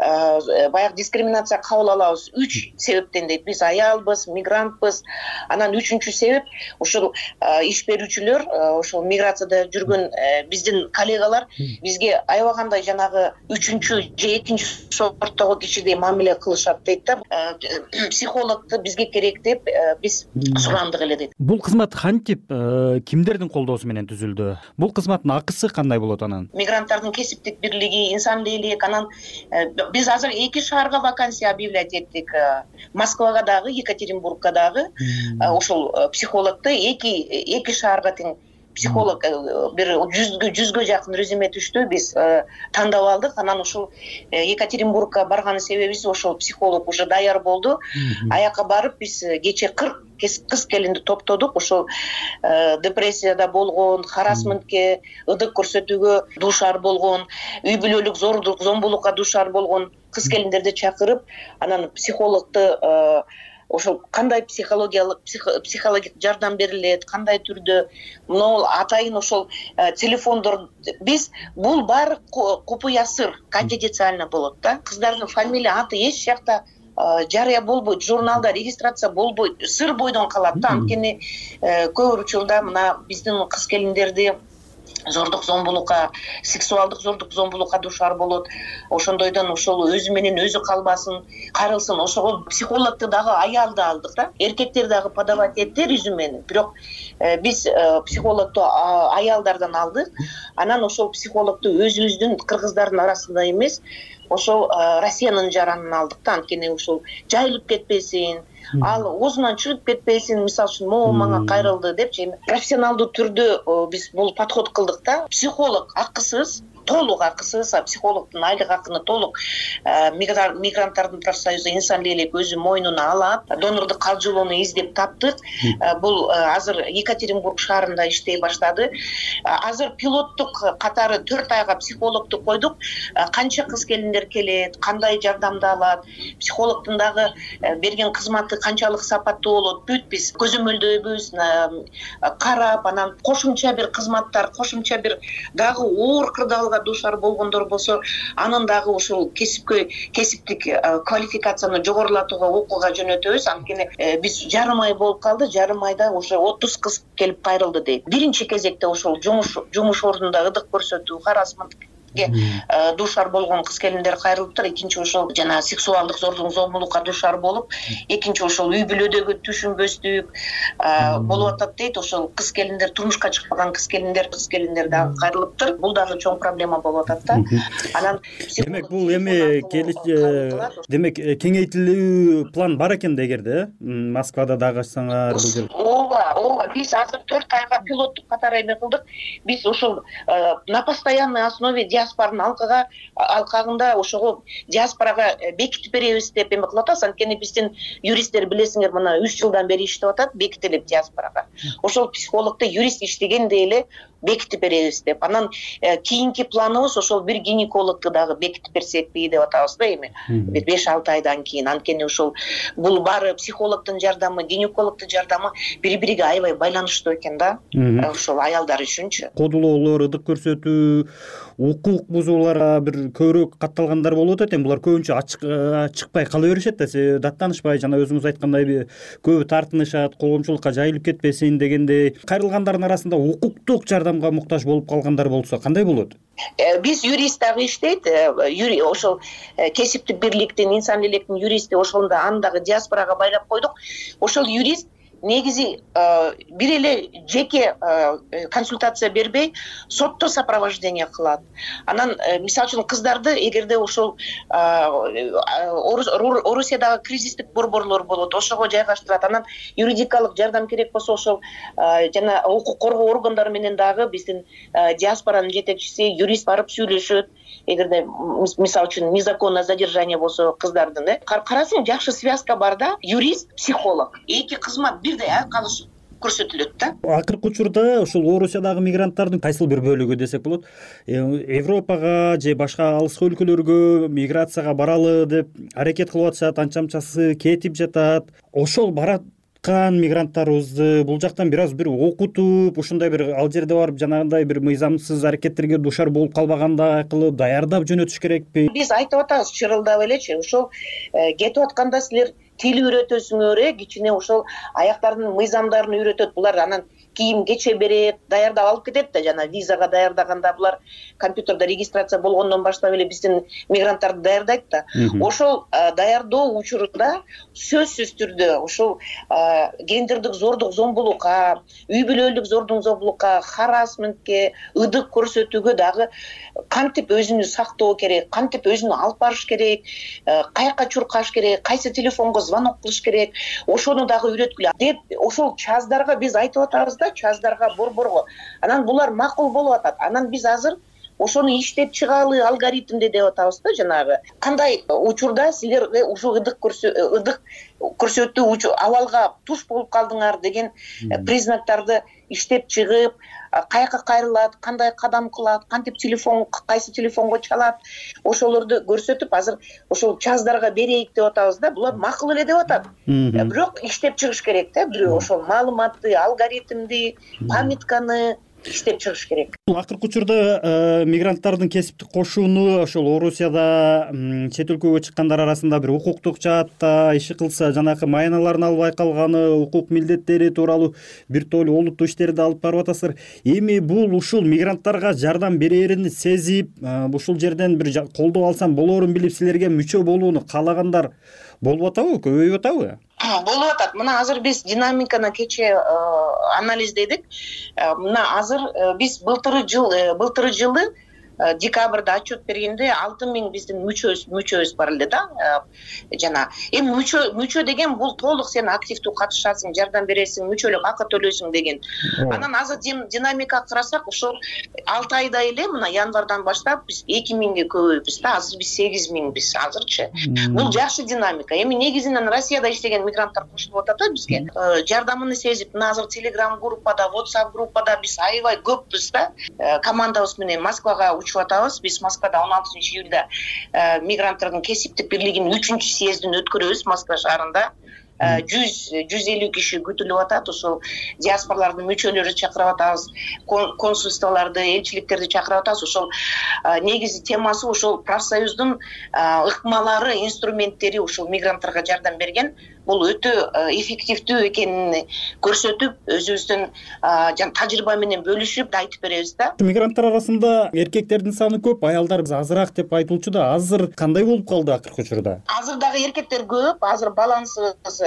баягы дискриминация кабыл алабыз үч себептен дейт. Биз аялбыз, мигрантпыз. Анан үчүнчү себеп ушул иш берүүчүлөр, ошол миграцияда жүргөн биздин коллегалар бизге аябагандай жанагы үчүнчү же экинчи сорттогу кишидей мамиле кылышат дейт да. Психологду бизге керек деп биз сурандык эле дейт. Бул кызмат кантип, кимдердин колдоосу менен түзүлдү? Бул кызматтын акысы кандай болот анан? Мигранттардын кесиптик бирлиги, инсан бийлик, анан биз азыр эки шаарга вакансия объявлять эттик. Москвага дагы, Екатеринбургка дагы ошол психологду эки эки шаарга тең психолог бир жүзгө жүзгө жакын резюме түштү, биз тандап алдык. Анан ошол Екатеринбургка барган себебибиз ошол психолог уже даяр болду. Аяка барып биз кече кырк кыз келинди топтодук. Ошол депрессияда болгон, харассментке, ыдык көрсөтүүгө дуушар болгон, үй бүлөлүк зордук, зомбулукка дуушар болгон кыз келиндерди чакырып, анан психологду ошол кандай психологиялык психологик жардам берилет, кандай түрдө, могул атайын ошол телефондор, биз бул баары купуя сыр, конфиденциально болот да. Кыздардын фамилия, аты эч жакта жарыя болбойт, журналда регистрация болбойт, сыр бойдон калат да. Анткени көп учурда мына биздин кыз келиндерди зордук зомбулукка, сексуалдык зордук зомбулукка дуушар болот. Ошондойдон ошол өзү менен өзү калбасын, карылсын. Ошого психологду дагы аялды алдык да. Эркектер дагы подавать этти резюмени, бирок биз психологду аялдардан алдык. Анан ошол психологду өзүбүздүн кыргыздардын арасында эмес, ошол Россиянын жаранын алдык да. Анткени ушул жайылып кетпесин, ал оозунан чыгып кетпесин, мисалы үчүн могу мага кайрылды депчи, профессионалдуу түрдө биз бул подход кылдык да. Психолог акысыз, толук акысыз, психологдун айлык акыны толук мигранттардын профсоюзу инсан бийлик өзү мойнуна алат. Донордук калжылоону издеп таптык. Бул азыр Екатеринбург шаарында иштей баштады. Азыр пилоттук катары төрт айга психологду койдук. Канча кыз келиндер келет, кандай жардамды алат, психологдун дагы берген кызматы канчалык сапаттуу болот, бүт биз көзөмөлдөйбүз, карап, анан кошумча бир кызматтар, кошумча бир дагы оор кырдаалга дуушар болгондор болсо, анын дагы ушул кесипкөй кесиптик квалификацияны жогорулатууга окууга жөнөтөбүз. Анткени биз жарым ай болуп калды, жарым айда уже отуз кыз келип кайрылды дейт. Биринчи кезекте ошол жумуш жумуш ордунда ыдык көрсөтүү, харассмент дуушар болгон кыз келиндер кайрылыптыр. Экинчи ошол жана сексуалдык зордук зомбулукка дуушар болуп, экинчи ошол үй бүлөдөгү түшүнбөстүк болуп атат дейт. Ошол кыз келиндер, турмушка чыкпаган кыз келиндер, кыз келиндер дагы кайрылыптыр. Бул дагы чоң проблема болуп атат да. Анан демек бул эми демек кеңейтилүү план бар экен да, эгерде Москвада дагы ачсаңар бул жер. Ооба, ооба, биз азыр төрт айга пилоттук катары эме кылдык. Биз ошол на постоянной основе диаспоранын алкага алкагында ошого диаспорага бекитип беребиз деп эме кылып атабыз. Анткени биздин юристтер билесиңер, мына үч жылдан бери иштеп атат, бекитилип диаспорага. Ошол психологду юрист иштегендей эле бекитип беребиз деп. Анан кийинки планыбыз ошол бир гинекологду дагы бекитип берсекпи деп атабыз да эми. Бир беш алты айдан кийин. Анткени ошол бул баары психологдун жардамы, гинекологдун жардамы бири-бириге аябай байланыштуу экен да. Ошол аялдар үчүнчү. Кодулоолор, ыдык көрсөтүү, укук бузууларга бир көбүрөөк катталгандар болуп атат. Эми булар көбүнчө ачык чыкпай кала беришет да, даттанышпай, жана өзүңүз айткандай көбү тартынышат, коомчулукка жайылып кетпесин дегендей. Кайрылгандардын арасында укуктук жардамга муктаж болуп калгандар болсо кандай болот? Биз юрист дагы иштейт, ошол кесиптик бирликтин, инсан бийликтин юристи, ошондо аны дагы диаспорага байлап койдук. Ошол юрист негизи бир эле жеке консультация бербей сотто сопровождение кылат. Анан мисалы үчүн кыздарды эгерде ошол Орусиядагы кризистик борборлор болот, ошого жайгаштырат. Анан юридикалык жардам керек болсо ошол жана укук коргоо органдары менен дагы биздин диаспоранын жетекчиси юрист барып сүйлөшөт. Эгерде мисалы үчүн незаконное задержание болсо кыздардын, э карасаң жакшы связка бар да, юрист, психолог, эки кызмат бирдей айкалышып көрсөтүлөт да. Акыркы учурда ушул Орусиядагы мигранттардын кайсыл бир бөлүгү десек болот, Европага же башка алыскы өлкөлөргө миграцияга баралы деп аракет кылып атышат, анча мынчасы кетип жатат. Ошол бараткан мигранттарыбызды бул жактан бир аз бир окутуп, ушундай бир ал жерде барып жанагындай бир мыйзамсыз аракеттерге дуушар болуп калбагандай кылып даярдап жөнөтүш керекпи? Биз айтып атабыз чырылдап элечи, ошол кетип атканда силер тил үйрөтөсүңөр, э кичине ошол аяктардын мыйзамдарын үйрөтөт. Булар анан кийин кече берет, даярдап алып кетет да, жана визага даярдаганда булар компьютерде регистрация болгондон баштап эле биздин мигранттарды даярдайт да. Ошол даярдоо учурунда сөзсүз түрдө ошол гендердик зордук зомбулукка, үй бүлөлүк зордук зомбулукка, харассментке, ыдык көрсөтүүгө дагы кантип өзүнү сактоо керек, кантип өзүнү алып барыш керек, каяка чуркаш керек, кайсы телефонго звонок кылыш керек, ошону дагы үйрөткүлө деп ошол чаздарга биз айтып атабыз да, чаздарга, борборго. Анан булар макул болуп атат. Анан биз азыр ошону иштеп чыгалы алгоритмде деп атабыз да, жанагы. Кандай учурда силер ушул ыдык ыдык көрсөтүү абалга туш болуп калдыңар деген признактарды иштеп чыгып, каяка кайрылат, кандай кадам кылат, кантип телефон, кайсы телефонго чалат, ошолорду көрсөтүп, азыр ошол чаздарга берейик деп атабыз да. Булар макул эле деп атат. Бирок иштеп чыгыш керек да, бирөө ошол маалыматты, алгоритмди, памятканы иштеп чыгыш керек. Акыркы учурда мигранттардын кесиптик кошууну ошол Орусияда чет өлкөгө чыккандар арасында бир укуктук жаатта иши кылса, жанакы майналарын албай калганы, укук милдеттери тууралуу бир топ олуттуу иштерди алып барып атасыздар. Эми бул ушул мигранттарга жардам берерин сезип, ушул жерден бир колдоо алсам болорун билип силерге мүчө болууну каалагандар болуп атабы, көбөйүп атабы? Болуп атат. Мына азыр биз динамиканы кече анализдедик. Мына азыр биз былтыры жыл былтыры жылы декабрда отчет бергенде алты миң биздин мүчөбүз мүчөбүз бар эле да. Жана эми мүчө мүчө деген бул толук сен активдүү катышасың, жардам бересиң, мүчөлүк акы төлөйсүң деген. Анан азыр динамика карасак, ошол алты айда эле мына январдан баштап биз эки миңге көбөйбүз да. Азыр биз сегиз миңбиз азырчы. Бул жакшы динамика. Эми негизинен Россияда иштеген мигранттар кошулуп атат да бизге. Жардамын сезип, мына азыр Telegram группада, WhatsApp группада биз аябай көппүз да. Командабыз менен Москвага учуп атабыз. Биз Москвада он алтынчы июльда мигранттардын кесиптик бирлигинин үчүнчү съездин өткөрөбүз Москва шаарында. жүз жүз элүү киши күтүлүп атат. Ошол диаспоралардын мүчөлөрү чакырып атабыз, консульстволорду, элчиликтерди чакырып атабыз. Ошол негизи темасы ошол профсоюздун ыкмалары, инструменттери ошол мигранттарга жардам берген. Бул өтө эффективдүү экенин көрсөтүп, өзүбүздүн тажрыйба менен бөлүшүп айтып беребиз да. Мигранттар арасында эркектердин саны көп, аялдар азыраак деп айтылчу да. Азыр кандай болуп калды акыркы учурда? Азыр дагы эркектер көп. Азыр балансыбыз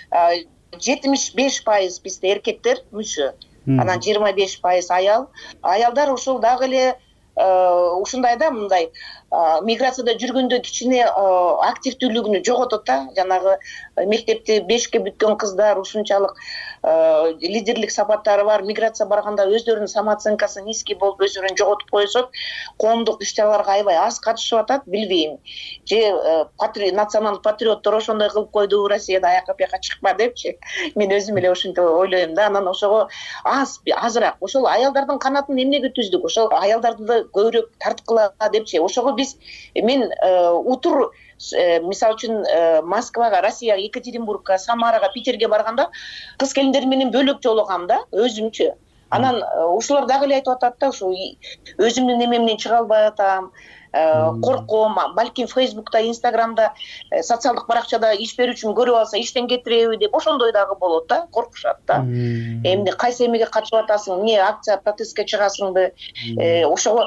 жетимиш беш пайыз бизде эркектер мүчө. Анан жыйырма беш пайыз аял. Аялдар ошол дагы эле ушундай да, мындай миграцияда жүргөндө кичине активдүүлүгүн жоготот да. Жанагы мектепти бешке бүткөн кыздар ушунчалык лидерлик сапаттары бар, миграция барганда өздөрүнүн самооценкасы низкий болуп өздөрүн жоготуп коюшат. Коомдук иш-чараларга аябай аз катышып атат, билбейм. Же националдык патриоттор ошондой кылып койду, Россияда аяка бияка чыкпа депчи. Мен өзүм эле ошентип ойлойм да. Анан ошого аз азыраак ошол аялдардын канатын эмнеге түздүк? Ошол аялдарды көбүрөөк тарткыла депчи. Ошого биз мен утур мисалы үчүн Москвага, Россияга, Екатеринбургка, Самарага, Питерге барганда кыз келиндер менен бөлөк жолугам да, өзүмчө. Анан ушулар дагы эле айтып атат да, ушу өзүмдүн эмемден чыга албай атам, корком, балким фейсбукта, инстаграмда, социалдык баракчада иш берүүчүм көрүп алса иштен кетиреби деп ошондой дагы болот да, коркушат да. Эмне кайсы эмеге катышып атасың, эмне акция протестке чыгасыңбы, ошого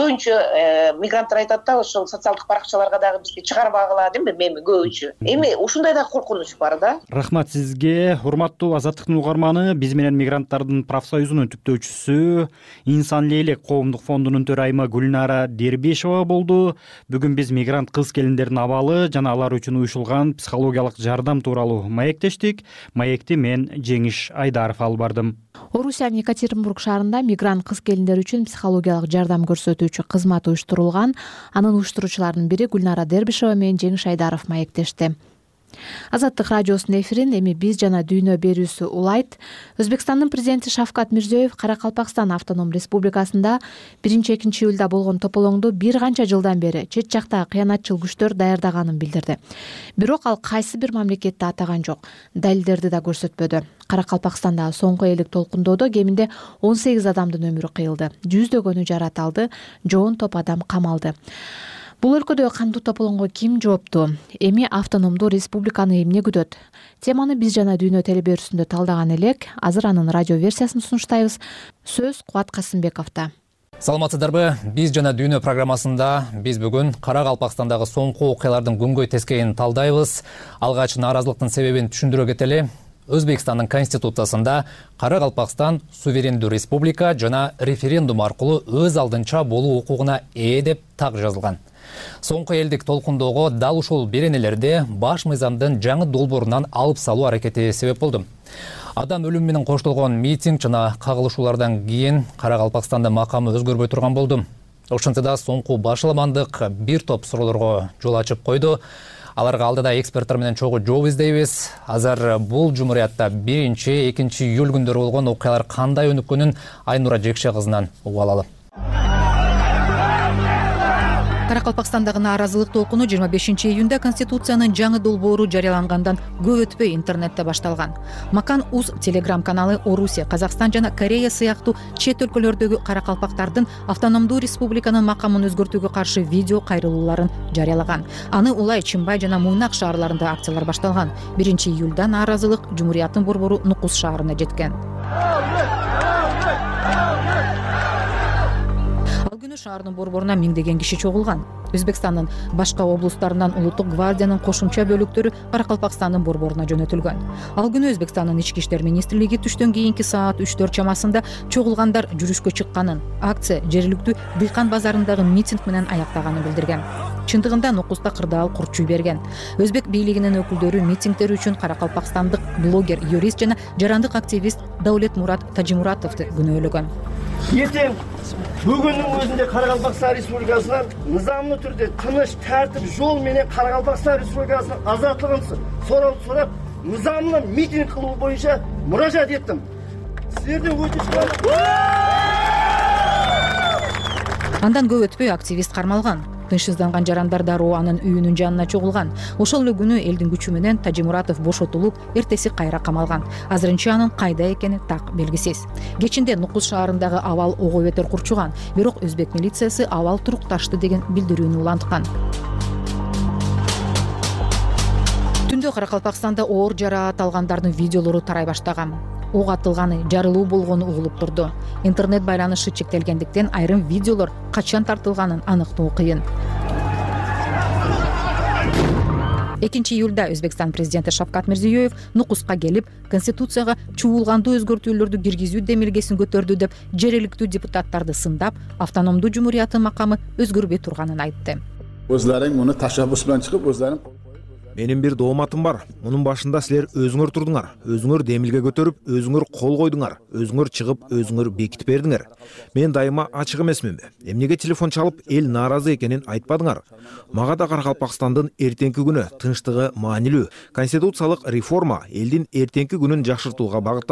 көбүнчө мигранттар айтат да, ошол социалдык баракчаларга дагы бизди чыгарбагыла дейби, эми көбүнчө. Эми ушундай да коркунуч бар да. Рахмат сизге, урматтуу Азаттыктын угарманы. Биз менен мигранттардын профсоюзунун түптөөчүсү, Инсан Лейлек коомдук фондунун төрайымы Гүлнара Дербешова болду. Бүгүн биз мигрант кыз келиндердин абалы жана алар үчүн уюшулган психологиялык жардам тууралуу маектештик. Маекти мен Жеңиш Айдаров алып бардым. Орусиянын Екатеринбург шаарында мигрант кыз келиндер үчүн психологиялык жардам көрсөтүүчү кызмат уюштурулган. Анын уюштуруучуларынын бири Гүлнара Дербишева менен Жеңиш Айдаров маектешти. Азаттык радиосунун эфирин эми биз жана дүйнө берүүсү улайт. Өзбекстандын президенти Шавкат Мирзиёев Каракалпакстан автоном республикасында биринчи-экинчи июлда болгон тополоңду бир канча жылдан бери чет жактагы кыянатчыл күчтөр даярдаганын билдирди. Бирок ал кайсы бир мамлекетти атаган жок, далилдерди да көрсөтпөдү. Каракалпакстандагы соңку элдик толкундоодо кеминде он сегиз адамдын өмүрү кыйылды, жүздөгөнү жарат алды, жоон топ адам камалды. Бул өлкөдө кандуу тополоңго ким жооптуу? Эми автономдуу республиканы эмне күтөт? Теманы биз жана дүйнө телеберүүсүндө талдаган элек. Азыр анын радио версиясын сунуштайбыз. Сөз Кубат Касымбековдо. Саламатсыздарбы? Биз жана дүйнө программасында биз бүгүн Каракалпакстандагы соңку окуялардын күнгөй тескейин талдайбыз. Алгач нааразылыктын себебин түшүндүрө кетели. Өзбекстандын конституциясында Каракалпакстан суверендүү республика жана референдум аркылуу өз алдынча болуу укугуна ээ деп так жазылган. Соңку элдик толкундоого дал ушул беренелерде баш мыйзамдын жаңы долбоорунан алып салуу аракети себеп болду. Адам өлүмү менен коштолгон митинг жана кагылышуулардан кийин Каракалпакстанда макамы өзгөрбөй турган болду. Ошентсе да соңку башаламандык бир топ суроолорго жол ачып койду. Аларга алдыда эксперттер менен чогуу жооп издейбиз. Азыр бул жумуриятта биринчи, экинчи июль күндөрү болгон окуялар кандай өнүккөнүн Айнура Жекше кызынан угуп алалы. Каракалпакстандагы нааразылык толкуну жыйырма бешинчи июнда Конституциянын жаңы долбоору жарыялангандан көп өтпөй интернетте башталган. Макан Уз телеграм каналы Орусия, Казакстан жана Корея сыяктуу чет өлкөлөрдөгү каракалпактардын автономдуу республиканын макамын өзгөртүүгө каршы видео кайрылууларын жарыялаган. Аны Улай, Чимбай жана Муйнак шаарларында акциялар башталган. биринчи июлда нааразылык жумурияттын борбору Нукус шаарына жеткен. Шаарынын борборуна миңдеген киши чогулган. Өзбекстандын башка облустарынан улуттук гвардиянын кошумча бөлүктөрү Каракалпакстандын борборуна жөнөтүлгөн. Ал күнү Өзбекстандын ички иштер министрлиги түштөн кийинки саат үч төрт чамасында чогулгандар жүрүшкө чыкканын, акция жергиликтүү дыйкан базарындагы митинг менен аяктаганын билдирген. Чындыгында Нукуста кырдаал курчуй берген. Өзбек бийлигинин өкүлдөрү митингдер үчүн каракалпакстандык блогер, юрист жана жарандык активист Даулет Мурат Тажимуратовду күнөөлөгөн. Ертең бүгүнүн өзүндө Каракалпакстан Республикасынан нызамдуу түрдө тыныч, тартип жол менен Каракалпакстан Республикасынын азаттыгын сурап сурап, нызамдуу митинг кылуу боюнча муражаат эттим. Силерден өтүнүч. Андан көп өтпөй активист кармалган. Тынчсызданган жарандар дароо анын үйүнүн жанына чогулган. Ошол эле күнү элдин күчү менен Тажимуратов бошотулуп, эртеси кайра камалган. Азырынча анын кайда экени так белгисиз. Кечинде Нукус шаарындагы абал ого бетер курчуган, бирок өзбек милициясы абал турукташты деген билдирүүнү уланткан. Түндө Каракалпакстанда оор жараат алгандардын видеолору тарай баштаган. Ок атылганы, жарылуу болгону угулуп турду. Интернет байланышы чектелгендиктен айрым видеолор качан тартылганын аныктоо кыйын. экинчи июлда Өзбекстан президенти Шавкат Мирзиёев Нукуска келип, Конституцияга чуулгандуу өзгөртүүлөрдү киргизүү демилгесин көтөрдү деп жергиликтүү депутаттарды сындап, автономдуу жумурияттын макамы өзгөрбөй турганын айтты. Өзлөрүң муну ташаббус менен чыгып, өзлөрүң Менин бир дооматым бар. Мунун башында силер өзүңөр турдуңар, өзүңөр демилге көтөрүп, өзүңөр кол койдуңар, өзүңөр чыгып, өзүңөр бекитип бердиңер. Мен дайыма ачык эмесминби? Эмнеге телефон чалып, эл нааразы экенин айтпадыңар? Мага да Каракалпакстандын эртеңки күнү тынчтыгы маанилүү. Конституциялык реформа элдин эртеңки күнүн жакшыртууга багытталган.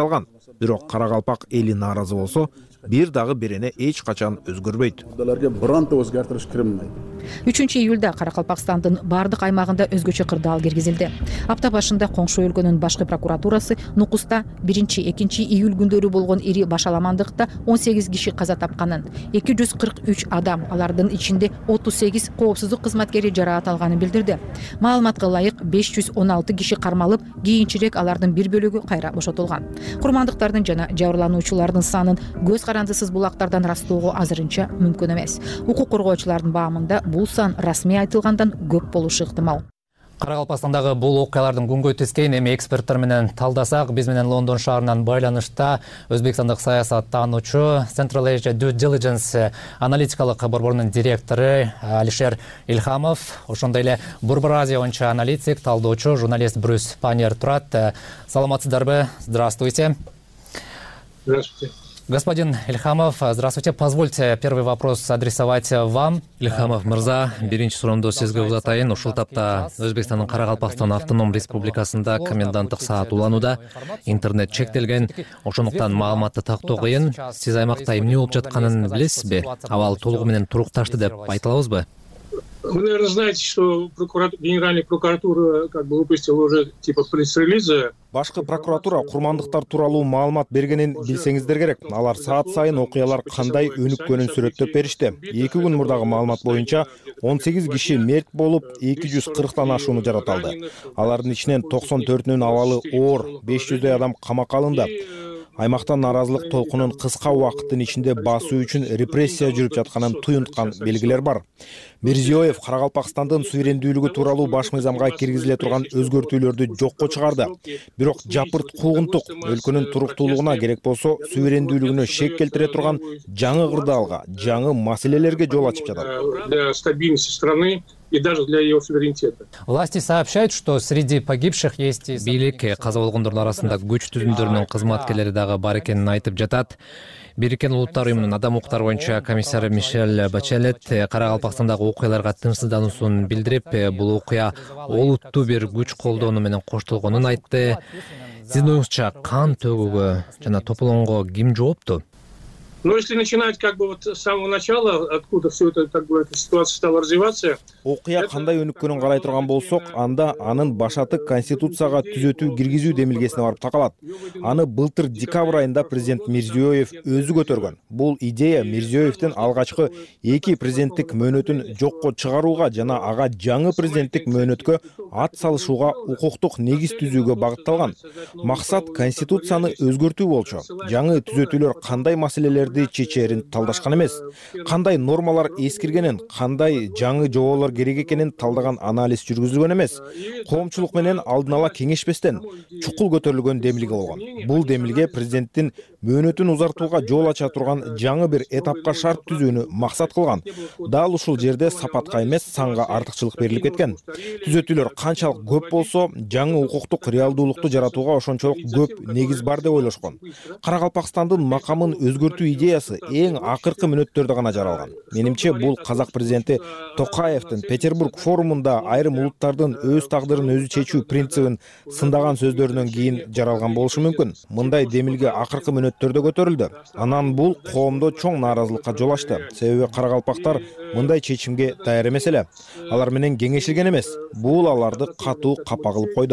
Бирок Каракалпак эли нааразы болсо, бир дагы берене эч качан өзгөрбөйт. Бирантта өзгөртүш кирмейт. үчүнчү июлда Каракалпакстандын бардык аймагында өзгөчө кырдаал киргизилди. Апта башында коңшу өлкөнүн башкы прокуратурасы Нукуста биринчи экинчи июль күндөрү болгон ири башаламандыкта он сегиз киши каза тапканын, эки жүз кырк үч адам, алардын ичинде отуз сегиз коопсуздук кызматкери жараат алганын билдирди. Маалыматка ылайык беш жүз он алты киши кармалып, кийинчерээк алардын бир бөлүгү кайра бошотулган. Курмандыктардын жана жабырлануучулардын санын көз карандысыз булактардан ырастоого азырынча мүмкүн эмес. Укук коргоочулардын баамында бул сан расмий айтылгандан көп болушу ыктымал. Каракалпакстандагы бул окуялардын күнгөй тескейин эми эксперттер менен талдасак, биз менен Лондон шаарынан байланышта өзбекстандык саясаттануучу Central Asia Due Diligence аналитикалык борборунун директору Алишер Ильхамов, ошондой эле Борбор Азия боюнча аналитик, талдоочу, журналист Брюс Паньер турат. Саламатсыздарбы? Здравствуйте. Здравствуйте. Господин Ильхамов, здравствуйте. Позвольте первый вопрос адресовать вам. Ильхамов мырза, биринчи суроомду сизге узатайын. Ушул тапта Өзбекстандын Каракалпакстан автоном республикасында коменданттык саат уланууда, интернет чектелген. Ошондуктан маалыматты тактоо кыйын. Сиз аймакта эмне болуп жатканын билесизби? Абал толугу менен турукташты деп айта алабызбы? Вы, наверное, знаете, что прокурат... Генеральная прокуратура как бы выпустила уже типа пресс-релизы. Башкы прокуратура курмандыктар тууралуу маалымат бергенин билсеңиздер керек. Алар саат сайын окуялар кандай өнүккөнүн сүрөттөп беришти. эки күн мурдагы маалымат боюнча он сегиз киши мерт болуп, эки жүз кырктан ашууну жараталды. Алардын ичинен токсон төртүнүн абалы оор, беш жүздөй адам камакка алынды. Аймакта нааразылык толкунун кыска убакыттын ичинде басуу үчүн репрессия жүрүп жатканын туюнткан белгилер бар. Мирзиёев Каракалпакстандын суверендүүлүгү тууралуу баш мыйзамга киргизиле турган өзгөртүүлөрдү жокко чыгарды. Бирок жапырт куугунтук өлкөнүн туруктуулугуна керек болсо суверендүүлүгүнө шек келтире турган жаңы кырдаалга, жаңы маселелерге жол ачып жатат. Для стабильности страны и даже для ее суверенитета. Власти сообщают, что среди погибших есть... Бийлик каза болгондордун арасында күч түзүмдөрүнүн кызматкерлери дагы бар экенин айтып жатат. Бириккен Улуттар уюмунун адам укуктары боюнча комиссары Мишель Бачелет Каракалпакстандагы окуяларга тынчсыздануусун билдирип, бул окуя олуттуу бир күч колдонуу менен коштолгонун айтты. Сиздин оюңузча кан төгүүгө жана тополоңго ким жоопту? Но если начинать как бы вот с самого начала, откуда все это, как бы, эта ситуация стала развиваться... Окуя кандай өнүккөнүн карай турган болсок, анда анын башаты Конституцияга түзөтүү киргизүү демилгесине барып такалат. Аны былтыр декабрь айында президент Мирзиёев өзү көтөргөн. Бул идея Мирзиёевдин алгачкы эки президенттик мөөнөтүн жокко чыгарууга жана ага жаңы президенттик мөөнөткө ат салышууга укуктук негиз түзүүгө багытталган. Максат Конституцияны өзгөртүү болчу. Жаңы түзөтүүлөр кандай маселелерди чечерин талдашкан эмес. Кандай нормалар эскиргенин, кандай жаңы жоболор керек экенин талдаган анализ жүргүзүлгөн эмес. Коомчулук менен алдын ала кеңешпестен чукул көтөрүлгөн демилге болгон. Бул демилге президенттин мөөнөтүн узартууга жол ача турган жаңы бир этапка шарт түзүүнү максат кылган. Дал ушул жерде сапатка эмес, санга артыкчылык берилип кеткен. Түзөтүүлөр канчалык көп болсо, жаңы укуктук реалдуулукту жаратууга ошончолук көп негиз бар деп ойлошкон. Каракалпакстандын макамын өзгөртүү идеясы эң акыркы мүнөттөрдө гана жаралган. Менимче бул казак президенти Токаевдин Петербург форумунда айрым улуттардын өз тагдырын өзү чечүү принцибин сындаган сөздөрүнөн кийин жаралган болушу мүмкүн. Мындай демилге акыркы мүнөттөрдө көтөрүлдү. Анан бул коомдо чоң нааразылыкка жол ачты. Себеби каракалпактар мындай чечимге даяр эмес эле. Алар менен кеңешилген эмес. Бул аларды катуу капа кылып койду.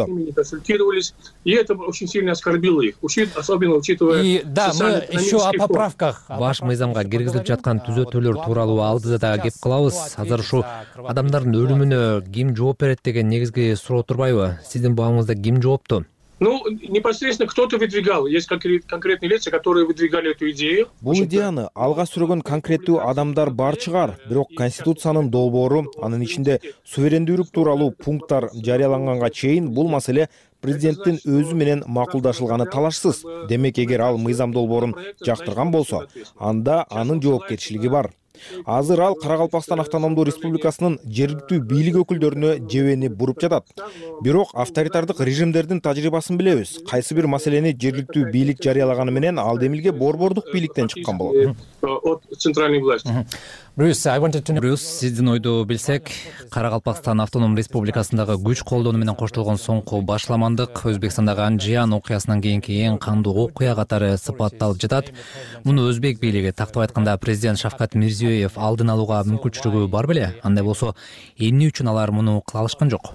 И это очень сильно оскорбило их, особенно учитывая... И да, мы еще о поправках. Баш мыйзамга киргизилип жаткан түзөтүүлөр тууралуу алдыда да кеп калабыз. Азыр ушу адамдардын өлүмүнө ким жооп берет деген негизги суроо турбайбы? Сиздин бааңызда ким жоопту? Ну, непосредственно кто-то выдвигал. Есть конкретные лица, которые выдвигали эту идею. Бул идеяны алга сүргөн конкреттүү адамдар бар чыгар. Бирок Конституциянын долбоору, анын ичинде суверендүүлүк тууралуу пункттар жарыяланганга чейин бул маселе президенттин өзү менен макулдашылганы талашсыз. Демек, эгер ал мыйзам долбоорун жактырган болсо, анда анын жоопкерчилиги бар. Азыр ал Каракалпакстан автономдуу республикасынын жергиликтүү бийлик өкүлдөрүнө жебени буруп жатат. Бирок авторитардык режимдердин тажрыйбасын билебиз. Кайсы бир маселени жергиликтүү бийлик жарыялаганы менен ал демилге борбордук бийликтен чыккан болот. от центральной власти. Брюс, сиздин ойду билсек, Каракалпакстан автоном республикасындагы күч колдонуу менен коштолгон соңку башламандык Өзбекстандагы Анжиян окуясынан кийинки эң кандуу окуя катары сыпатталып жатат. Муну өзбек бийлиги, тактап айтканда президент Шавкат Мирзиёев алдын алууга мүмкүнчүлүгү бар беле? Андай болсо, эмне үчүн алар муну кыла алышкан жок?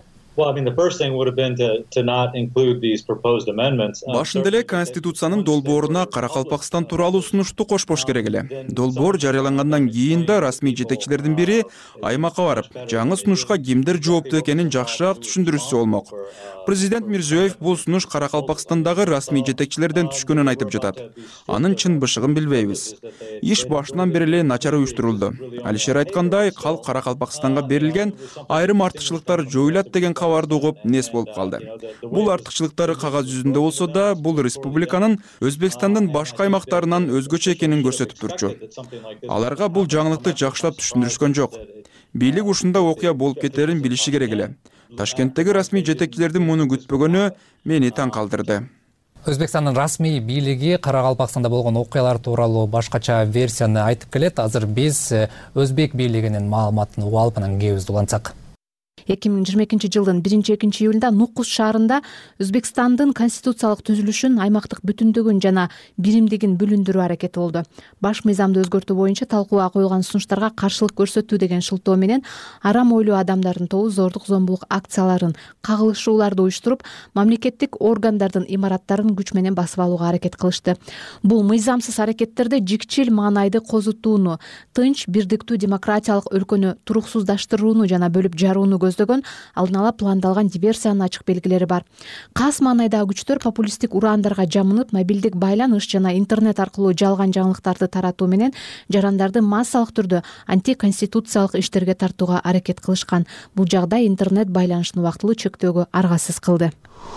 Башында эле Конституциянын долбооруна Каракалпакстан тууралуу сунушту кошпош керек эле. Долбоор жарыялангандан кийин да расмий жетекчилердин бири аймакка барып, жаңы сунушка кимдер жооптуу экенин жакшыраак түшүндүрүшсө болмок. Президент Мирзиёев бул сунуш Каракалпакстандагы расмий жетекчилерден түшкөнүн айтып жатат. Анын чын бышыгын билбейбиз. Иш башынан бери эле начар уюштурулду. Алишер айткандай, калк Каракалпакстанга берилген айрым артыкчылыктар жоюлат деген кабарды угуп нес болуп калды. Бул артыкчылыктары кагаз жүзүндө болсо да, бул республиканын Өзбекстандын башка аймактарынан өзгөчө экенин көрсөтүп турчу. Аларга бул жаңылыкты жакшылап түшүндүрүшкөн жок. Бийлик ушунда окуя болуп кетерин билиши керек эле. Ташкенттеги расмий жетекчилердин муну күтпөгөнү мени таң калтырды. Өзбекстандын расмий бийлиги Каракалпакстанда болгон окуялар тууралуу башкача версияны айтып келет. Азыр биз өзбек бийлигинин маалыматын угуп алып анан кебиз улантсак. эки миң жыйырма экинчи жылдын биринчи экинчи июлунда Нукус шаарында Өзбекстандын конституциялык түзүлүшүн, аймактык бүтүндүгүн жана биримдигин бүлүндүрүү аракети болду. Баш мыйзамды өзгөртүү боюнча талкууга коюлган сунуштарга каршылык көрсөтүү деген шылтоо менен арам ойлуу адамдардын тобу зордук зомбулук акцияларын, кагылышууларды уюштуруп, мамлекеттик органдардын имараттарын күч менен басып алууга аракет кылышты. Бул мыйзамсыз аракеттерде жикчил маанайды козутууну, тынч, бирдиктүү демократиялык өлкөнү туруксуздаштырууну жана бөлүп жарууну көздөгөн алдын ала пландалган диверсиянын ачык белгилери бар. Кас маанайдагы күчтөр популисттик ураандарга жамынып, мобилдик байланыш жана интернет аркылуу жалган жаңылыктарды таратуу менен жарандарды массалык түрдө антиконституциялык иштерге тартууга аракет кылышкан. Бул жагдай интернет байланышын убактылуу чектөөгө аргасыз кылды.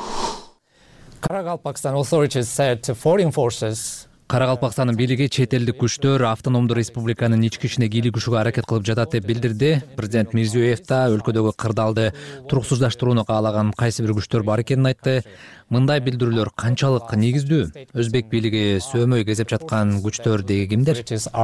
Каракалпакстан authorities said foreign forces Каракалпакстандын бийлиги чет элдик күчтөр автономдуу республиканын ички ишине кийлигишүүгө аракет кылып жатат деп билдирди. Президент Мирзиёев да өлкөдөгү кырдаалды туруксуздаштырууну каалаган кайсы бир күчтөр бар экенин айтты. Мындай билдирүүлөр канчалык негиздүү? Өзбек бийлиги сөөмөй кезеп жаткан күчтөр деги кимдер?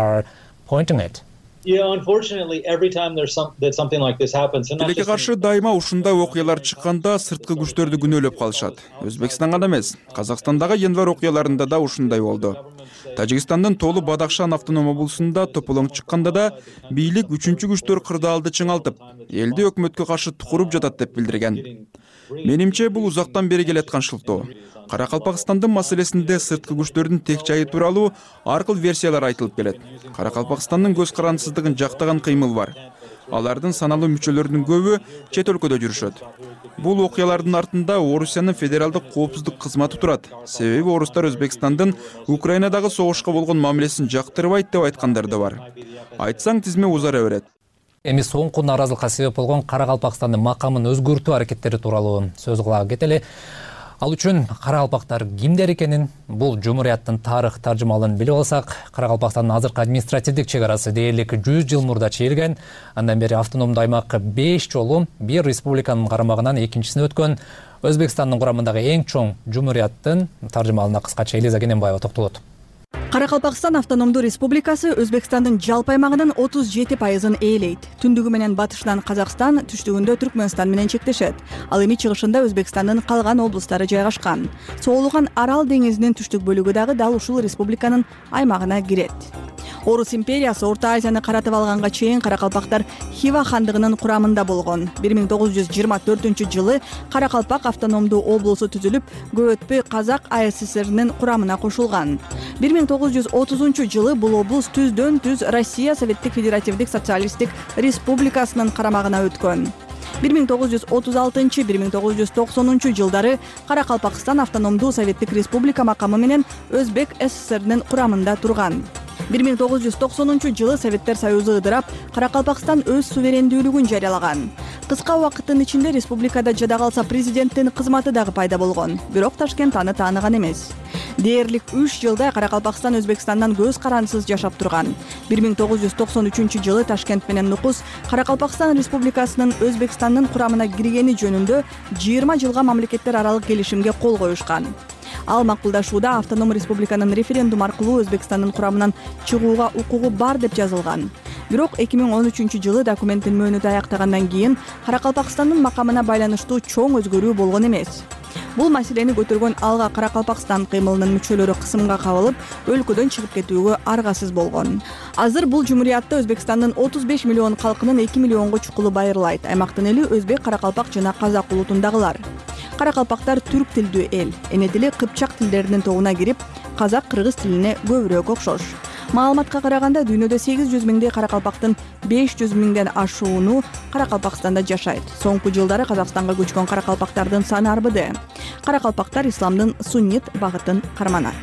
Тилекке каршы дайыма ушундай окуялар чыкканда сырткы күчтөрдү күнөөлөп калышат. Өзбекстан гана эмес, Казакстандагы январь окуяларында да ушундай болду. Тажикстандын Толу Бадахшан автоном облусунда тополоң чыкканда да бийлик үчүнчү күчтөр кырдаалды чыңалтып, элди өкмөткө каршы тукуруп жатат деп билдирген. Менимче бул узактан бери келаткан шылтоо. Каракалпакстандын маселесинде сырткы күчтөрдүн тек жайы тууралуу ар кыл версиялар айтылып келет. Каракалпакстандын көз карандысыздыгын жактаган кыймыл бар. Алардын саналуу мүчөлөрүнүн көбү чет өлкөдө жүрүшөт. Бул окуялардын артында Орусиянын федералдык коопсуздук кызматы турат. Себеби орустар Өзбекстандын Украинадагы согушка болгон мамилесин жактырбайт деп айткандар да бар. Айтсаң тизме узара берет. Эми соңку нааразылыкка себеп болгон Каракалпакстандын макамын өзгөртүү аракеттери тууралуу сөз кыла кетели. Ал үчүн каракалпактар кимдер экенин, бул жумурияттын тарых таржымалын билип алсак, Каракалпакстандын азыркы административдик чек арасы дээрлик жүз жыл мурда чийилген. Андан бери автономдуу аймак беш жолу бир республиканын карамагынан экинчисине өткөн. Өзбекстандын курамындагы эң чоң жумурияттын таржымалына кыскача Элиза Кененбаева токтолот. Каракалпакстан автономдуу республикасы Өзбекстандын жалпы аймагынын отуз жети пайызын ээлейт. Түндүгү менен батышынан Казакстан, түштүгүндө Түркмөнстан менен чектешет. Ал эми чыгышында Өзбекстандын калган облустары жайгашкан. Соолуган Арал деңизинин түштүк бөлүгү дагы дал ушул республиканын аймагына кирет. Орус империясы Орто Азияны каратып алганга чейин каракалпактар Хива хандыгынын курамында болгон. бир миң тогуз жүз жыйырма төртүнчү жылы Каракалпак автономдуу облусу түзүлүп, көп өтпөй Казак А С С Рнин курамына кошулган. бир миң тогуз жүз отузунчу жылы бул облус түздөн түз Россия Советтик Федеративдик Социалисттик Республикасынын карамагына өткөн. бир миң тогуз жүз отуз алтынчы — бир миң тогуз жүз токсонунчу жылдары Каракалпакстан автономдуу Советтик Республика макамы менен Өзбек С С Рнин курамында турган. бир миң тогуз жүз токсонунчу жылы Советтер Союзу ыдырап, Каракалпакстан өз суверендүүлүгүн жарыялаган. Кыска убакыттын ичинде республикада жада калса президенттин кызматы дагы пайда болгон. Бирок Ташкент аны тааныган эмес. Дээрлик үч жылдай Каракалпакстан Өзбекстандан көз карандысыз жашап турган. бир миң тогуз жүз токсон үчүнчү жылы Ташкент менен Нукус Каракалпакстан Республикасынын Өзбекстандын курамына киргени жөнүндө жыйырма жылга мамлекеттер аралык келишимге кол коюшкан. Ал макулдашууда автоном республиканын референдум аркылуу Өзбекстандын курамынан чыгууга укугу бар деп жазылган. Бирок эки миң он үчүнчү жылы документтин мөөнөтү аяктагандан кийин Каракалпакстандын макамына байланыштуу чоң өзгөрүү болгон эмес. Бул маселени көтөргөн Алга Каракалпакстан кыймылынын мүчөлөрү кысымга кабылып, өлкөдөн чыгып кетүүгө аргасыз болгон. Азыр бул жумуриятта Өзбекстандын отуз беш миллион калкынын эки миллионго чукулу байырлайт. Аймактын эли өзбек, каракалпак жана казак улутундагылар. Каракалпактар түрк тилдүү эл, эне тили кыпчак тилдеринин тобуна кирип, казак, кыргыз тилине көбүрөөк окшош. Маалыматка караганда дүйнөдө сегиз жүз миңдей каракалпактын беш жүз миңден ашууну Каракалпакстанда жашайт. Соңку жылдары Казакстанга көчкөн каракалпактардын саны арбыды. Каракалпактар исламдын суннит багытын карманат.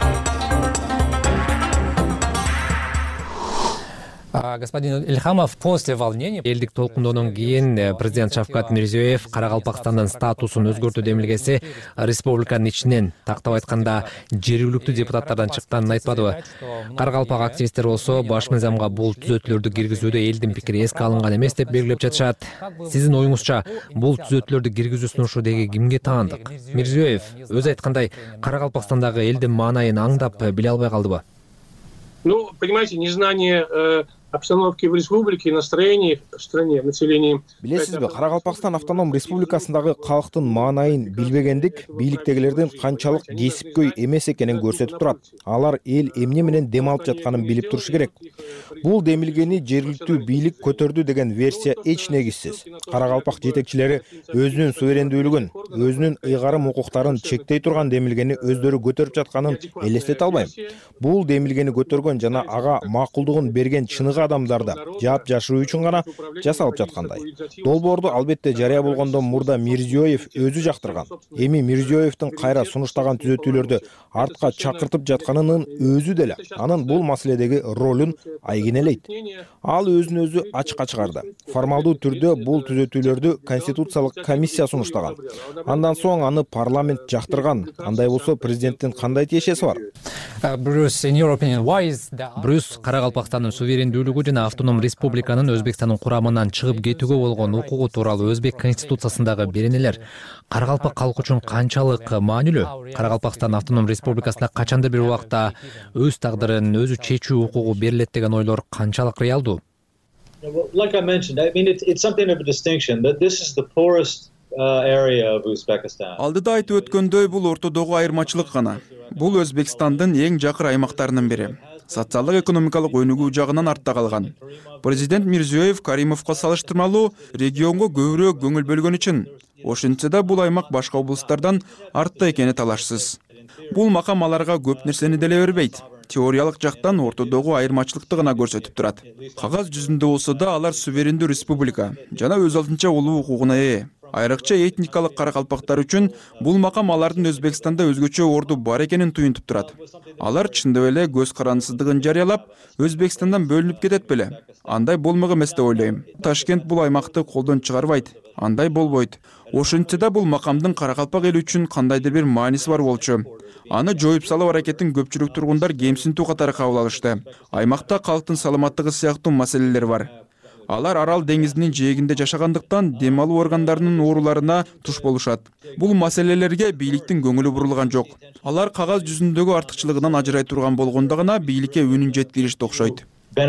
Господин Ильхамов, после волнений элдик толкундоодон кийин президент Шавкат Мирзиёев Каракалпакстандын статусун өзгөртүү демилгеси республиканын ичинен, тактап айтканда жергиликтүү депутаттардан чыкканын айтпадыбы? Каракалпак активисттер болсо баш мыйзамга бул түзөтүүлөрдү киргизүүдө элдин пикири эске алынган эмес деп белгилеп жатышат. Сиздин оюңузча бул түзөтүүлөрдү киргизүү сунушу деги кимге таандык? Мирзиёев өзү айткандай Каракалпакстандагы элдин маанайын аңдап биле албай калдыбы? Ну, понимаете, незнание э, обстановки в республике, настроений в стране, населении. Билесизби, Каракалпакстан автоном республикасындагы калктын маанайын билбегендик бийликтегилердин канчалык кесипкөй эмес экенин көрсөтүп турат. Алар эл эмне менен дем алып жатканын билип турушу керек. Бул демилгени жергиликтүү бийлик көтөрдү деген версия эч негизсиз. Каракалпак жетекчилери өзүнүн суверендүүлүгүн, өзүнүн ыйгарым укуктарын чектей турган демилгени өздөрү көтөрүп жатканын элестете албайм. Бул демилгени көтөргөн жана ага макулдугун берген чыныгы адамдарды жаап жашыруу үчүн гана жасалып жаткандай. Долбоорду албетте жарыя болгондон мурда Мирзиёев өзү жактырган. Эми Мирзиёевдин кайра сунуштаган түзөтүүлөрдү артка чакыртып жатканынын өзү деле анын бул маселедеги ролун айгинелейт. Ал өзүн өзү ачыкка чыгарды. Формалдуу түрдө бул түзөтүүлөрдү конституциялык комиссия сунуштаган. Андан соң аны парламент жактырган. Андай болсо президенттин кандай тиешеси бар? Брюс Каракалпакстандын суверендүүлүгү жана автоном республиканын Өзбекстандын курамынан чыгып кетүүгө болгон укугу тууралуу Өзбек конституциясындагы беренелер Каракалпак калкы үчүн канчалык маанилүү? Каракалпакстан автоном республикасына качандыр бир убакта өз тагдырын өзү чечүү укугу берилет деген ойлор канчалык реалдуу? Like I mentioned, I mean it's, it's something of a distinction that this is the poorest Алдыда айтып өткөндөй бул ортодогу айырмачылык гана. Бул Өзбекстандын эң жакыр аймактарынын бири. Социалдык экономикалык өнүгүү жагынан артта калган. Президент Мирзиёев Каримовго салыштырмалуу регионго көбүрөөк көңүл бөлгөн үчүн. Ошентсе да бул аймак башка облустардан артта экени талашсыз. Бул макам аларга көп нерсени деле бербейт. Теориялык жактан ортодогу айырмачылыкты гана көрсөтүп турат. Кагаз жүзүндө болсо да алар суверендүү республика жана өз алдынча улуу укугуна ээ. Айрыкча этникалык каракалпактар үчүн бул макам алардын Өзбекстанда өзгөчө орду бар экенин туюнтуп турат. Алар чындап эле көз карандысыздыгын жарыялап, Өзбекстандан бөлүнүп кетет беле? Андай болмок эмес деп ойлойм. Ташкент бул аймакты колдон чыгарбайт. Андай болбойт. Ошентсе да бул макамдын Каракалпак эли үчүн кандайдыр бир мааниси бар болчу. Аны жоюп салуу аракетин көпчүлүк тургундар кемсинтүү катары кабыл алышты. Аймакта калктын саламаттыгы сыяктуу маселелер бар. Алар Арал деңизинин жээгинде жашагандыктан дем алуу органдарынын ооруларына туш болушат. Бул маселелерге бийликтин көңүлү бурулган жок. Алар кагаз жүзүндөгү артыкчылыгынан ажырай турган болгондо гана бийликке үнүн жеткиришти окшойт.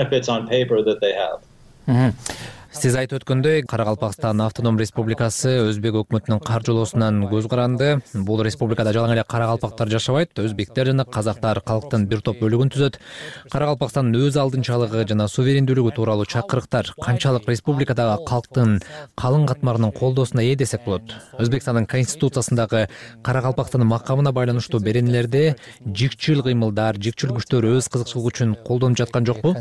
Сиз айтып өткөндөй, Каракалпакстан автоном республикасы Өзбек өкмөтүнүн каржылоосунан көз каранды. Бул республикада жалаң эле каракалпактар жашабайт, өзбектер жана казактар калктын бир топ бөлүгүн түзөт. Каракалпакстандын өз алдынчалыгы жана суверендүүлүгү тууралуу чакырыктар канчалык республикадагы калктын калың катмарынын колдоосуна ээ десек болот. Өзбекстандын конституциясындагы Каракалпакстандын макамына байланыштуу беренелерде жикчил кыймылдар, жикчил күчтөр өз кызыкчылыгы үчүн колдонуп жаткан жокпу?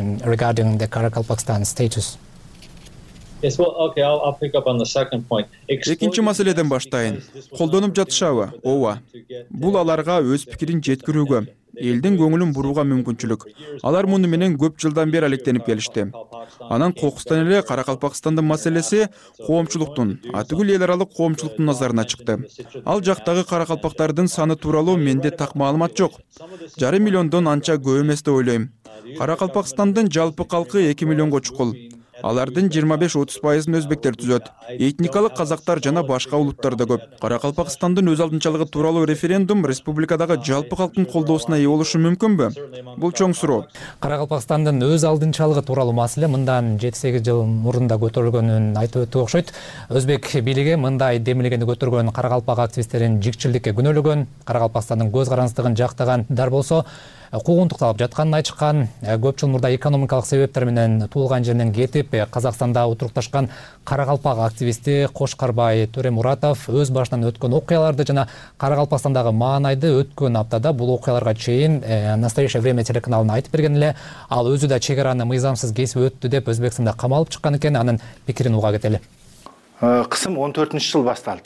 Экинчи маселеден баштайын. Колдонуп жатышабы? Ооба. Бул аларга өз пикирин жеткирүүгө, элдин көңүлүн бурууга мүмкүнчүлүк. Алар муну менен көп жылдан бери алектенип келишти. Анан кокустан эле Каракалпакстандын маселеси коомчулуктун, атүгүл эл аралык коомчулуктун назарына чыкты. Ал жактагы каракалпактардын саны тууралуу менде так маалымат жок. Жарым миллиондон анча көп эмес деп ойлойм. Каракалпакстандын жалпы калкы эки миллионго чукул. Алардын жыйырма беш отуз пайызын өзбектер түзөт. Этникалык казактар жана башка улуттар да көп. Каракалпакстандын өз алдынчалыгы тууралуу референдум республикадагы жалпы калктын колдоосуна ээ болушу мүмкүнбү? Бул чоң суроо. Каракалпакстандын өз алдынчалыгы тууралуу маселе мындан жети сегиз жыл мурун да көтөрүлгөнүн айтып өттүк окшойт. Өзбек бийлиги мындай демилгени көтөргөн каракалпак активисттерин жикчилдикке күнөөлөгөн, Каракалпакстандын көз карандысыздыгын жактагандар болсо куугунтукталып жатканын айтышкан. Көп жыл мурда экономикалык себептер менен туулган жеринен кетип Казакстанда отурукташкан каракалпак активисти Кошкарбай Төремуратов өз башынан өткөн окуяларды жана Каракалпакстандагы маанайды өткөн аптада бул окуяларга чейин Настоящее время телеканалына айтып берген эле. Ал өзү да чек араны мыйзамсыз кесип өттү деп Өзбекстанда камалып чыккан экен. Анын пикирин уга кетели. Кысым он төртүнчү жыл башталды.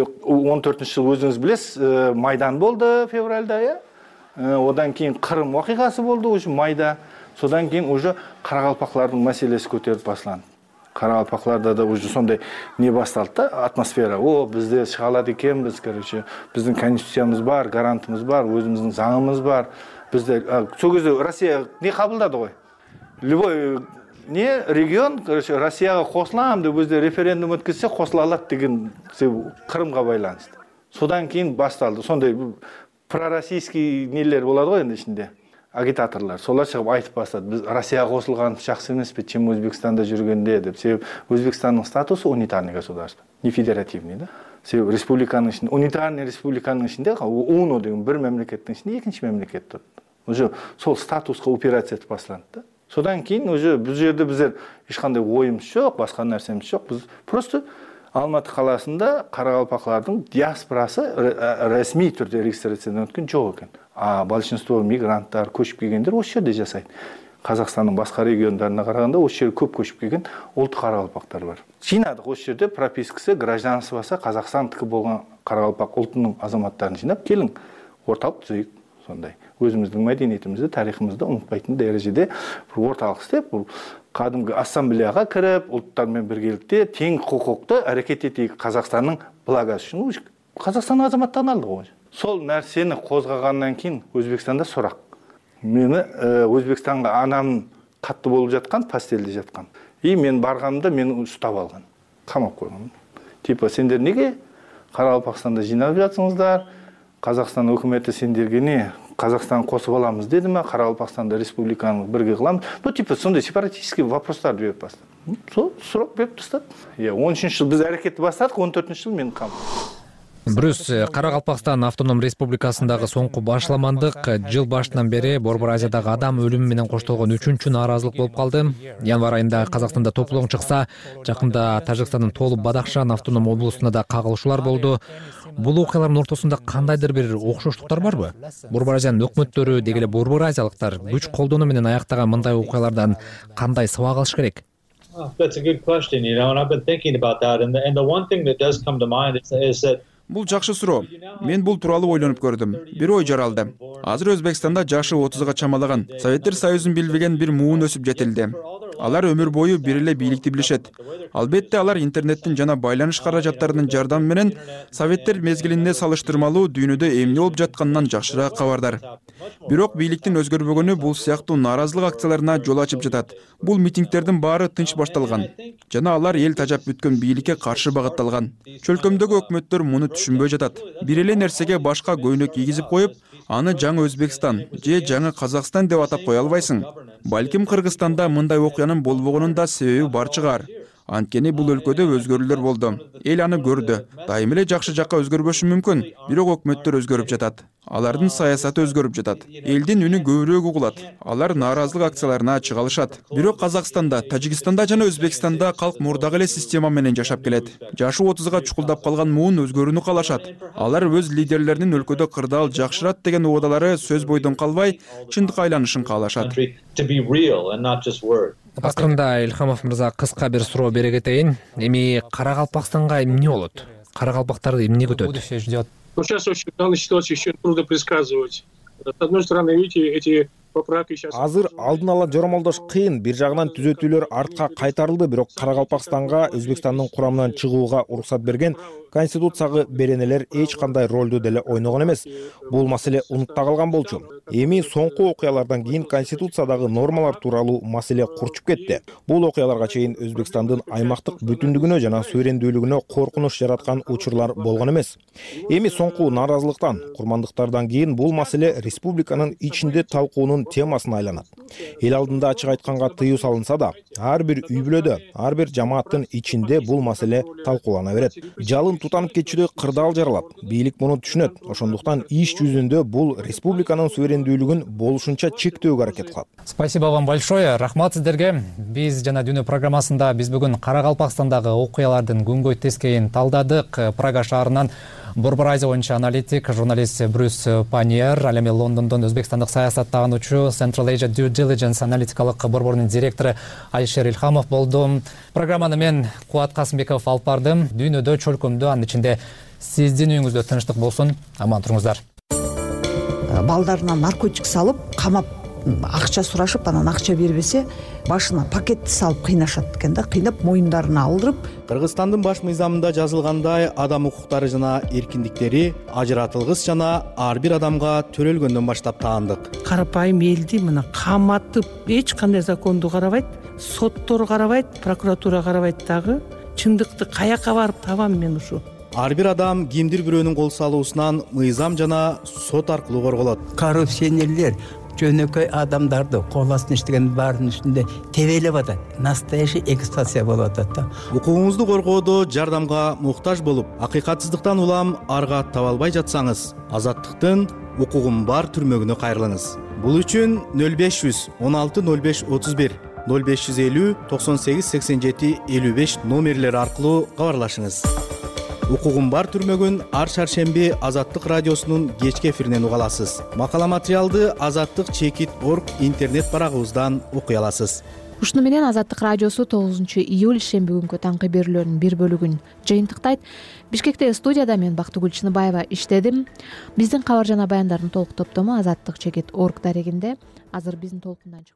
он төртүнчү жыл өзүңүз билесиз, майдан болду февралда, э? Одан кейін Қырым оқиғасы болды уже майда. Содан кейін уже қарақалпақлардың мәселесі көтеріп басыланды. Қарақалпақларда да уже сондай не басталды да, атмосфера. О, бізде шыға алады екенбіз, короче, біздің конституциямыз бар, гарантымыз бар, өзіміздің заңымыз бар. Бізде сол кезде Россия не қабылдады ғой? Любой не регион, короче, Россияға қосыламын деп өзде референдум өткізсе қосыла алады деген Қырымға байланысты. Содан кейін басталды. Сондай пророссийский нелер болады ғой енді ішінде, агитаторлар. Солар шығып айтып бастады. Біз Россияға қосылған жақсы емес пе, чем Өзбекстанда жүргенде деп. Себебі Өзбекстанның статусы унитарный государство, не федеративный, да? Себебі республиканың ішінде, унитарный республиканың ішінде, УНО деген бір мемлекеттің ішінде екінші мемлекет тұрды. Уже сол статусқа операция етіп басталды да. Содан кейін уже бұл жерде біздер ешқандай ойымыз жоқ, басқа нәрсеміз жоқ. Біз просто Алматы қаласында қарақалпақлардың диаспорасы ресми түрде регистрациядан өткен жоқ екен. А большинство мигранттар, көшіп келгендер осы жерде жасайды. Қазақстанның басқа региондарына қарағанда осы жерге көп көшіп келген ұлт қарақалпақтар бар. Жинадық осы жерде пропискасы, гражданствосы Қазақстандікі болған қарақалпақ ұлтының азаматтарын жинап, келің орталық түзейік сондай. Өзіміздің мәдениетімізді, тарихымызды ұмытпайтын дәрежеде бір орталық істеп, бұл кәдімгі ассамблеяға кіріп, ұлттармен біргелікте тең құқықты әрекет етейік Қазақстанның благосы үшін. Қазақстанның азаматтарын алды ғой. Сол нәрсені қозғағаннан кейін Өзбекстанда сұрақ. Мені Өзбекстанға анам қатты болып жатқан, пастелде жатқан. И мен барғанымда мені ұстап алған. Қамап қойған. Типа, сендер неге Қарақалпақстанда жинап жатсыңыздар? Қазақстан өкіметі сендерге не? Қазақстан қосып аламыз деді ме? Қарақалпақстанда республиканы бірге қыламыз. Ну, типа, сондай сепаратистский вопростар беріп бастады. Сол сұрақ беріп тастады. он үшінші жыл біз әрекетті бастадық, он төртінші жыл мен қам. Брюс, Каракалпакстан автоном республикасындагы соңку башламандык жыл башынан бери Борбор Азиядагы адам өлүмү менен коштолгон үчүнчү нааразылык болуп калды. Январь айында Казакстанда топлоң чыкса, жакында Тажикстандын Толу Бадахшан автоном облусунда да кагылышуулар болду. Бул окуялардын ортосунда кандайдыр бир окшоштуктар барбы? Борбор Азиянын өкмөттөрү, деги эле борбор азиялыктар күч колдонуу менен аяктаган мындай окуялардан кандай сабак алыш керек? That's a good question, you know, and I've been thinking about that. And the, and the one thing that does come to mind is, is that Бул жакшы суроо. Мен бул тууралуу ойлонуп көрдүм. Бир ой жаралды. Азыр Өзбекстанда жашы отузга чамалаган Советтер Союзун билбеген бир муун өсүп жетилди. Алар өмүр бою бир эле бийликти билишет. Албетте алар интернеттин жана байланыш каражаттарынын жардамы менен Советтер мезгилинде салыштырмалуу дүйнөдө эмне болуп жатканынан жакшыраак кабардар. Бирок бийликтин өзгөрбөгөнү бул сыяктуу нааразылык акцияларына жол ачып жатат. Бул митингдердин баары тынч башталган жана алар эл тажап бүткөн бийликке каршы багытталган. Чөлкөмдөгү өкмөттөр муну түшүнбөй жатат. Бир эле нерсеге башка көйнөк кийгизип коюп, аны жаңы Өзбекстан же жаңы Казакстан деп атап кое албайсың. Балким Кыргызстанда мындай окуянын болбогонун да себеби бар чыгар. Анткени бул өлкөдө өзгөрүүлөр болду. Эл аны көрдү. Дайым эле жакшы жакка өзгөрбөшү мүмкүн, бирок өкмөттөр өзгөрүп жатат. Алардын саясаты өзгөрүп жатат. Элдин үнү көбүрөөк угулат. Алар нааразылык акцияларына чыга алышат. Бирок Казакстанда, Тажикстанда жана Өзбекстанда калк мурдагы эле система менен жашап келет. Жашы отузга чукулдап калган муун өзгөрүүнү каалашат. Алар өз лидерлеринин өлкөдө кырдаал жакшырат деген убадалары сөз бойдон калбай, чындыкка айланышын каалашат. Акырында Илхамов мырза кыска бир суроо бере кетейин. Эми Каракалпакстанга эмне болот? Каракалпактарды эмне күтөт? Ну, сейчас очень, в данной ситуации еще трудно предсказывать. С одной стороны, видите, эти поправки сейчас... Азыр алдын ала жоромолдош кыйын. Бир жагынан түзөтүүлөр артка кайтарылды, бирок Каракалпакстанга Өзбекстандын курамынан чыгууга уруксат берген конституциягы беренелер эч кандай ролду деле ойногон эмес. Бул маселе унутта калган болчу. эми соңку окуялардан кийин конституциядагы нормалар тууралуу маселе курчуп кетти. Бул окуяларга чейин Өзбекстандын аймактык бүтүндүгүнө жана суверендүүлүгүнө коркунуч жараткан учурлар болгон эмес. Эми соңку нааразылыктан, курмандыктардан кийин бул маселе республиканын ичинде талкуунун темасына айланат. Эл алдында ачык айтканга тыюу салынса да, ар бир үй бүлөдө, ар бир жамааттын ичинде бул маселе талкуулана берет. Жалын тутанып кетчүдөй кырдаал жаралат. Бийлик муну түшүнөт. Ошондуктан иш жүзүндө бул республиканын суверендүүлүгүн болушунча чектөөгө аракет кылат. Спасибо вам большое. Рахмат сиздерге. Биз жана Дүйнө программасында биз бүгүн Каракалпакстандагы окуялардын күнгөй тескейин талдадык. Прага шаарынан Борбор Азия боюнча аналитик, журналист Брюс Паниер, ал эми Лондондон өзбекстандык саясаттануучу, Central Asia Due Diligence аналитикалык борборунун директору Алишер Илхамов болду. Программаны мен Кубат Касымбеков алып бардым. Дүйнөдө чөлкөмдө, анын ичинде сиздин үйүңүздө тынчтык болсун. Аман туруңуздар. Балдарына наркотик салып, камап акча сурашып, анан акча бербесе, башына пакетти салып кыйнашат экен да, кыйнап моюндарына алдырып. Кыргызстандын баш мыйзамында жазылгандай, адам укуктары жана эркиндиктери ажыратылгыс жана ар бир адамга төрөлгөндөн баштап таандык. Карапайым элди мына каматып, эч кандай законду карабайт, соттор карабайт, прокуратура карабайт дагы. Чындыкты каяка барып табам мен ушу? Ар бир адам кимдир бирөөнүн кол салуусунан мыйзам жана сот аркылуу корголот. Коррупционерлер жөнөкөй адамдарды кол астына иштеген баардын үстүндө тебелеп атат. Настоящий эксплуатация болуп атат да. Укугуңузду коргоодо жардамга муктаж болуп, акыйкатсыздыктан улам арга таба албай жатсаңыз, Азаттыктын укугум бар түрмөгүнө кайрылыңыз. Бул үчүн нөл беш жүз он алты нөл беш отуз бир, нөл беш жүз элүү токсон сегиз сексен жети элүү беш номерлери аркылуу кабарлашыңыз. Укугум бар түрмөгүн ар шаршемби Азаттык радиосунун кечки эфиринен уга аласыз. Макала материалды азаттык чекит точка орг интернет барагыбыздан окуй аласыз. Ушуну менен Азаттык радиосу тогузунчу июль шемби күнгү таңкы берүүлөрүнүн бир бөлүгүн жыйынтыктайт. Бишкекте студияда мен Бактыгүл Чыныбаева иштедим. Биздин кабар жана баяндардын толук топтому азаттык чекит точка орг дарегинде. Азыр биздин толкундан